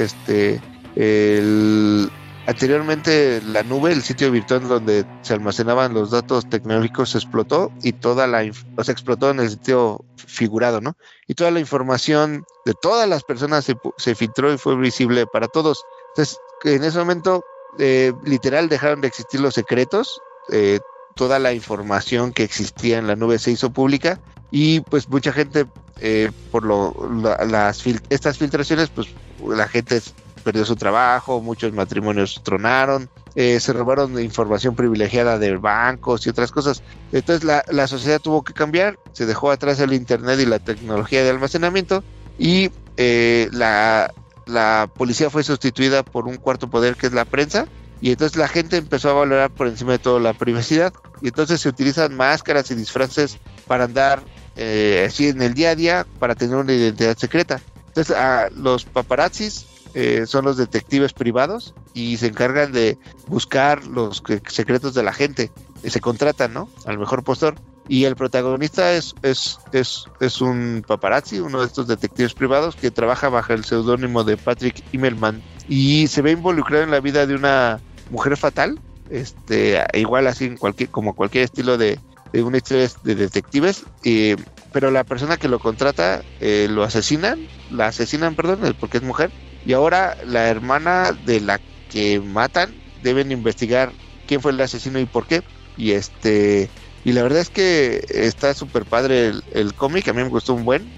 Anteriormente la nube, el sitio virtual donde se almacenaban los datos tecnológicos, explotó y explotó en el sentido figurado, ¿no? Y toda la información de todas las personas se filtró y fue visible para todos. Entonces, en ese momento, literal, dejaron de existir los secretos, toda la información que existía en la nube se hizo pública y pues mucha gente, por estas filtraciones, pues la gente perdió su trabajo, muchos matrimonios tronaron, se robaron información privilegiada de bancos y otras cosas. Entonces la sociedad tuvo que cambiar, se dejó atrás el internet y la tecnología de almacenamiento y la policía fue sustituida por un cuarto poder, que es la prensa, y entonces la gente empezó a valorar por encima de todo la privacidad, y entonces se utilizan máscaras y disfraces para andar así en el día a día, para tener una identidad secreta. Entonces los paparazzis son los detectives privados y se encargan de buscar los secretos de la gente, y se contratan, ¿no?, al mejor postor, y el protagonista es un paparazzi, uno de estos detectives privados que trabaja bajo el seudónimo de Patrick Immelman y se ve involucrado en la vida de una mujer fatal, igual así como cualquier estilo de una historia de detectives, pero la persona que lo contrata la asesinan, porque es mujer, y ahora la hermana de la que matan deben investigar quién fue el asesino y por qué. Y y la verdad es que está súper padre el cómic, a mí me gustó un buen.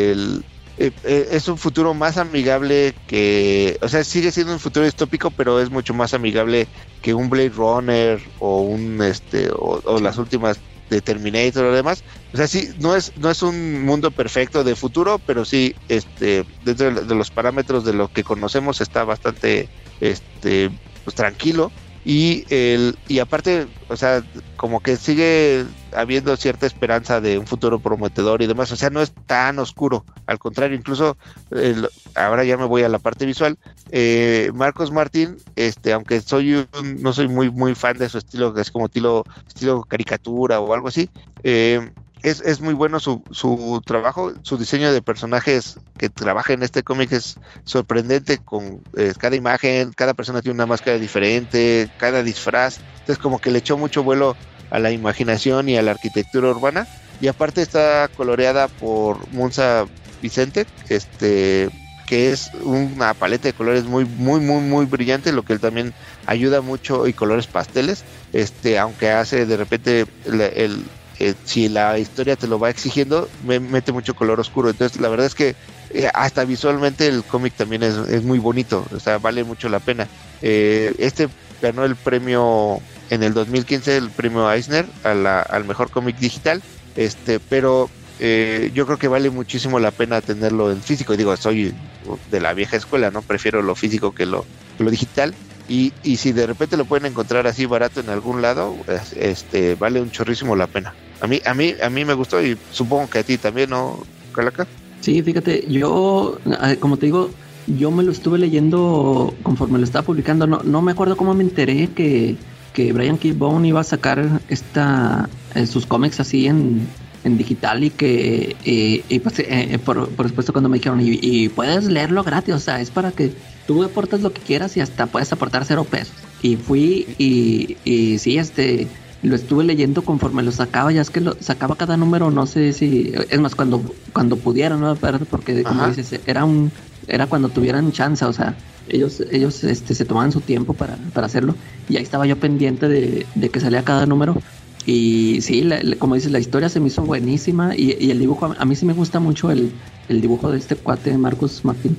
Es un futuro más amigable que, o sea, sigue siendo un futuro distópico, pero es mucho más amigable que un Blade Runner o o las últimas de Terminator o demás. O sea, sí, no es un mundo perfecto de futuro, pero sí, dentro de los parámetros de lo que conocemos está bastante, pues tranquilo. Y aparte, o sea, como que sigue habiendo cierta esperanza de un futuro prometedor y demás, o sea, no es tan oscuro, al contrario, incluso ahora ya me voy a la parte visual. Marcos Martín, aunque no soy muy fan de su estilo, que es como estilo caricatura o algo así, es muy bueno su trabajo, su diseño de personajes que trabaja en este cómic es sorprendente, con cada imagen, cada persona tiene una máscara diferente, cada disfraz, entonces como que le echó mucho vuelo a la imaginación y a la arquitectura urbana, y aparte está coloreada por Munza Vicente, que es una paleta de colores muy brillante, lo que él también ayuda mucho, y colores pasteles, aunque hace de repente si la historia te lo va exigiendo, mete mucho color oscuro. Entonces la verdad es que hasta visualmente el cómic también es muy bonito, o sea, vale mucho la pena. Ganó el premio en el 2015, el premio Eisner al mejor cómic digital, pero yo creo que vale muchísimo la pena tenerlo en físico. Y digo, soy de la vieja escuela, no prefiero lo físico que lo digital. Y si de repente lo pueden encontrar así barato en algún lado, vale un chorrísimo la pena. A mí me gustó, y supongo que a ti también, ¿no, Calaca? Sí, fíjate, yo, como te digo, yo me lo estuve leyendo conforme lo estaba publicando. No me acuerdo cómo me enteré que Brian K. Vaughan iba a sacar sus cómics así en digital, y que pues, por supuesto cuando me dijeron y puedes leerlo gratis, o sea, es para que tú aportas lo que quieras y hasta puedes aportar 0 pesos. Y fui y sí, lo estuve leyendo conforme lo sacaba. Ya es que lo sacaba cada número, no sé si es más cuando pudieran, ¿no? Porque como dices, era cuando tuvieran chance, o sea, ellos se tomaban su tiempo para hacerlo, y ahí estaba yo pendiente de que salía cada número. Y sí, como dices, la historia se me hizo buenísima, y el dibujo, a mí sí me gusta mucho el dibujo de este cuate, Marcos Martín.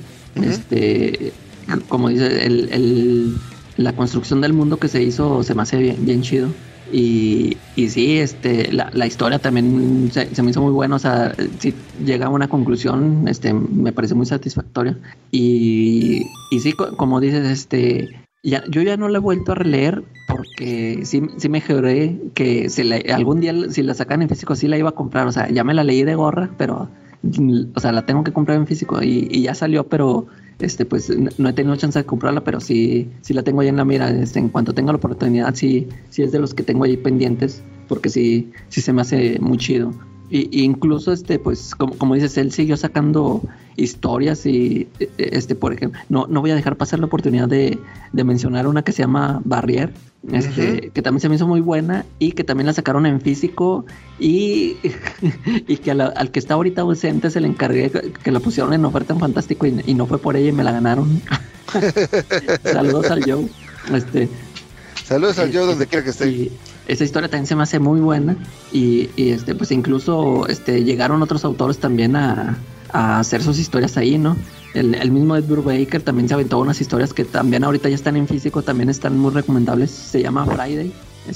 Como dice, la construcción del mundo que se hizo se me hace bien chido. Y sí, la historia también se me hizo muy buena, o sea, sí llega a una conclusión, me parece muy satisfactoria. Y sí, como dices, yo ya no la he vuelto a releer, porque sí me juré que algún día, si la sacan en físico, sí la iba a comprar. O sea, ya me la leí de gorra, pero, o sea, la tengo que comprar en físico, y ya salió, pero pues no he tenido chance de comprarla, pero sí la tengo ahí en la mira. En cuanto tenga la oportunidad, sí es de los que tengo ahí pendientes, porque sí se me hace muy chido. Y incluso pues como dices, él siguió sacando historias, y por ejemplo, no voy a dejar pasar la oportunidad de mencionar una que se llama Barrier, que también se me hizo muy buena, y que también la sacaron en físico, y que al que está ahorita ausente se le encargué que la pusieron en oferta en Fantástico, y no fue por ella y me la ganaron. Saludos al Joe. Saludos al Joe donde quiera que esté. Esa historia también se me hace muy buena, y pues incluso llegaron otros autores también a hacer sus historias ahí, ¿no? El mismo Ed Brubaker también se aventó unas historias que también ahorita ya están en físico, también están muy recomendables. Se llama Friday.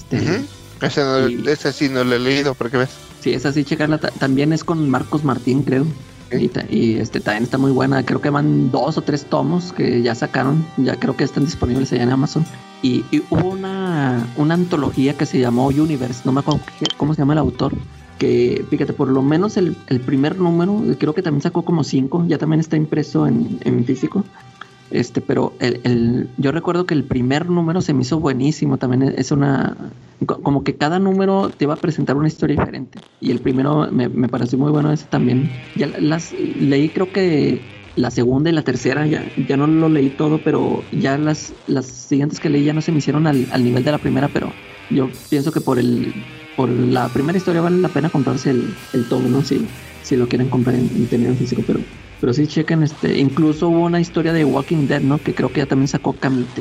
Esa sí no la he leído, ¿para qué ves? Sí, esa sí, checarla. También es con Marcos Martín, creo. Y también está muy buena. Creo que van 2 o 3 tomos que ya sacaron. Ya creo que están disponibles allá en Amazon. Y hubo una antología que se llamó Universe. No me acuerdo cómo se llama el autor. Que, fíjate, por lo menos el primer número, creo que también sacó como 5. Ya también está impreso en físico. Pero yo recuerdo que el primer número se me hizo buenísimo. También es como que cada número te iba a presentar una historia diferente, y el primero me pareció muy bueno. Ese también ya las leí, creo que la segunda y la tercera ya no lo leí todo, pero ya las siguientes que leí ya no se me hicieron al nivel de la primera, pero yo pienso que por la primera historia vale la pena comprarse el tomo, ¿no? Si lo quieren comprar y tener en físico, pero sí chequen, incluso hubo una historia de Walking Dead, ¿no? Que creo que ya también sacó Camite.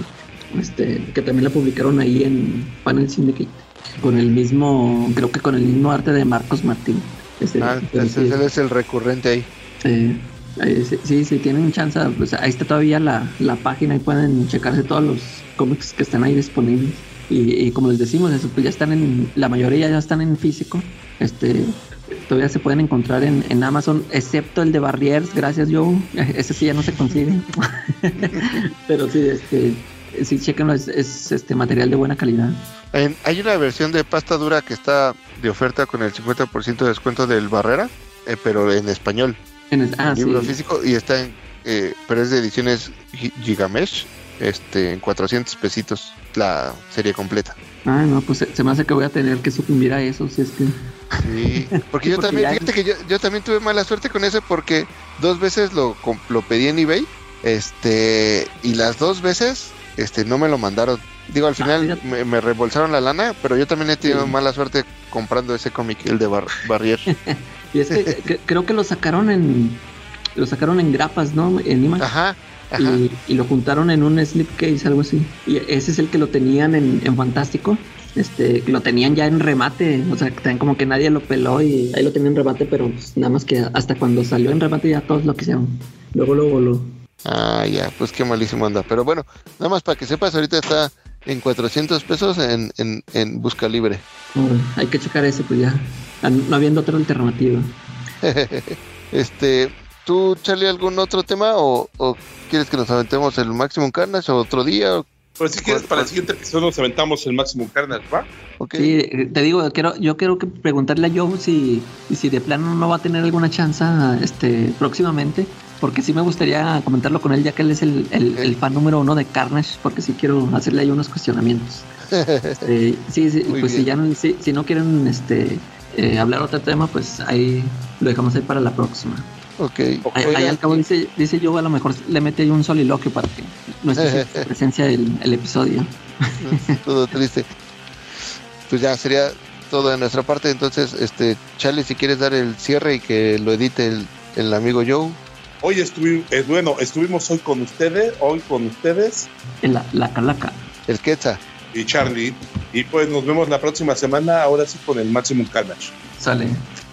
que también la publicaron ahí en Panel Syndicate, con el mismo, creo que con el mismo arte de Marcos Martín. Entonces él es el recurrente ahí. Sí, tienen chance, pues ahí está todavía la página y pueden checarse todos los cómics que están ahí disponibles. Y como les decimos, eso, pues ya están la mayoría ya están en físico. Todavía se pueden encontrar en Amazon, excepto el de Barriers, gracias Joe, ese sí ya no se consigue. Pero sí, chequenlo, es material de buena calidad. Hay una versión de pasta dura que está de oferta con el 50% de descuento del Barrera, pero en español. Libro físico, y está pero es de ediciones Gigamesh, en 400 pesitos la serie completa. No, pues se me hace que voy a tener que sucumbir a eso, si es que... Sí, porque yo también, fíjate que yo también tuve mala suerte con ese, porque 2 veces lo pedí en eBay, y las 2 veces, no me lo mandaron. Digo, al final me reembolsaron la lana, pero yo también he tenido mala suerte comprando ese cómic, el de Barrier. Y es que creo que lo sacaron en grapas, ¿no? En Image. Ajá. Y lo juntaron en un slipcase, algo así. Y ese es el que lo tenían en Fantástico. Lo tenían ya en remate, o sea, que como que nadie lo peló y ahí lo tenían en remate, pero pues, nada más que hasta cuando salió en remate ya todos lo quisieron. Luego lo voló. Ya, pues qué malísimo anda. Pero bueno, nada más para que sepas, ahorita está en 400 pesos en Busca Libre. Hay que checar ese, pues ya, no habiendo otra alternativa. ¿Tú, Charlie, algún otro tema o quieres que nos aventemos el Maximum Carnage o otro día? Pues si quieres, para el siguiente episodio nos aventamos el Maximum Carnage, ¿va? Okay. Sí, te digo, yo quiero preguntarle a Joe si de plano no va a tener alguna chance próximamente, porque sí me gustaría comentarlo con él, ya que él es el fan número 1 de Carnage, porque sí quiero hacerle ahí unos cuestionamientos. Sí, pues si no quieren hablar otro tema, pues ahí lo dejamos ahí para la próxima. Okay. Ahí al cabo dice yo, a lo mejor le mete ahí un soliloquio para que no esté presencia el episodio. Todo triste. Pues ya sería todo de nuestra parte. Entonces, Charlie, si quieres dar el cierre y que lo edite el amigo Joe. Hoy estuvimos hoy con ustedes. En la Calaca. El Quetzal. Y Charlie. Y pues nos vemos la próxima semana, ahora sí con el Maximum Carnage. Sale.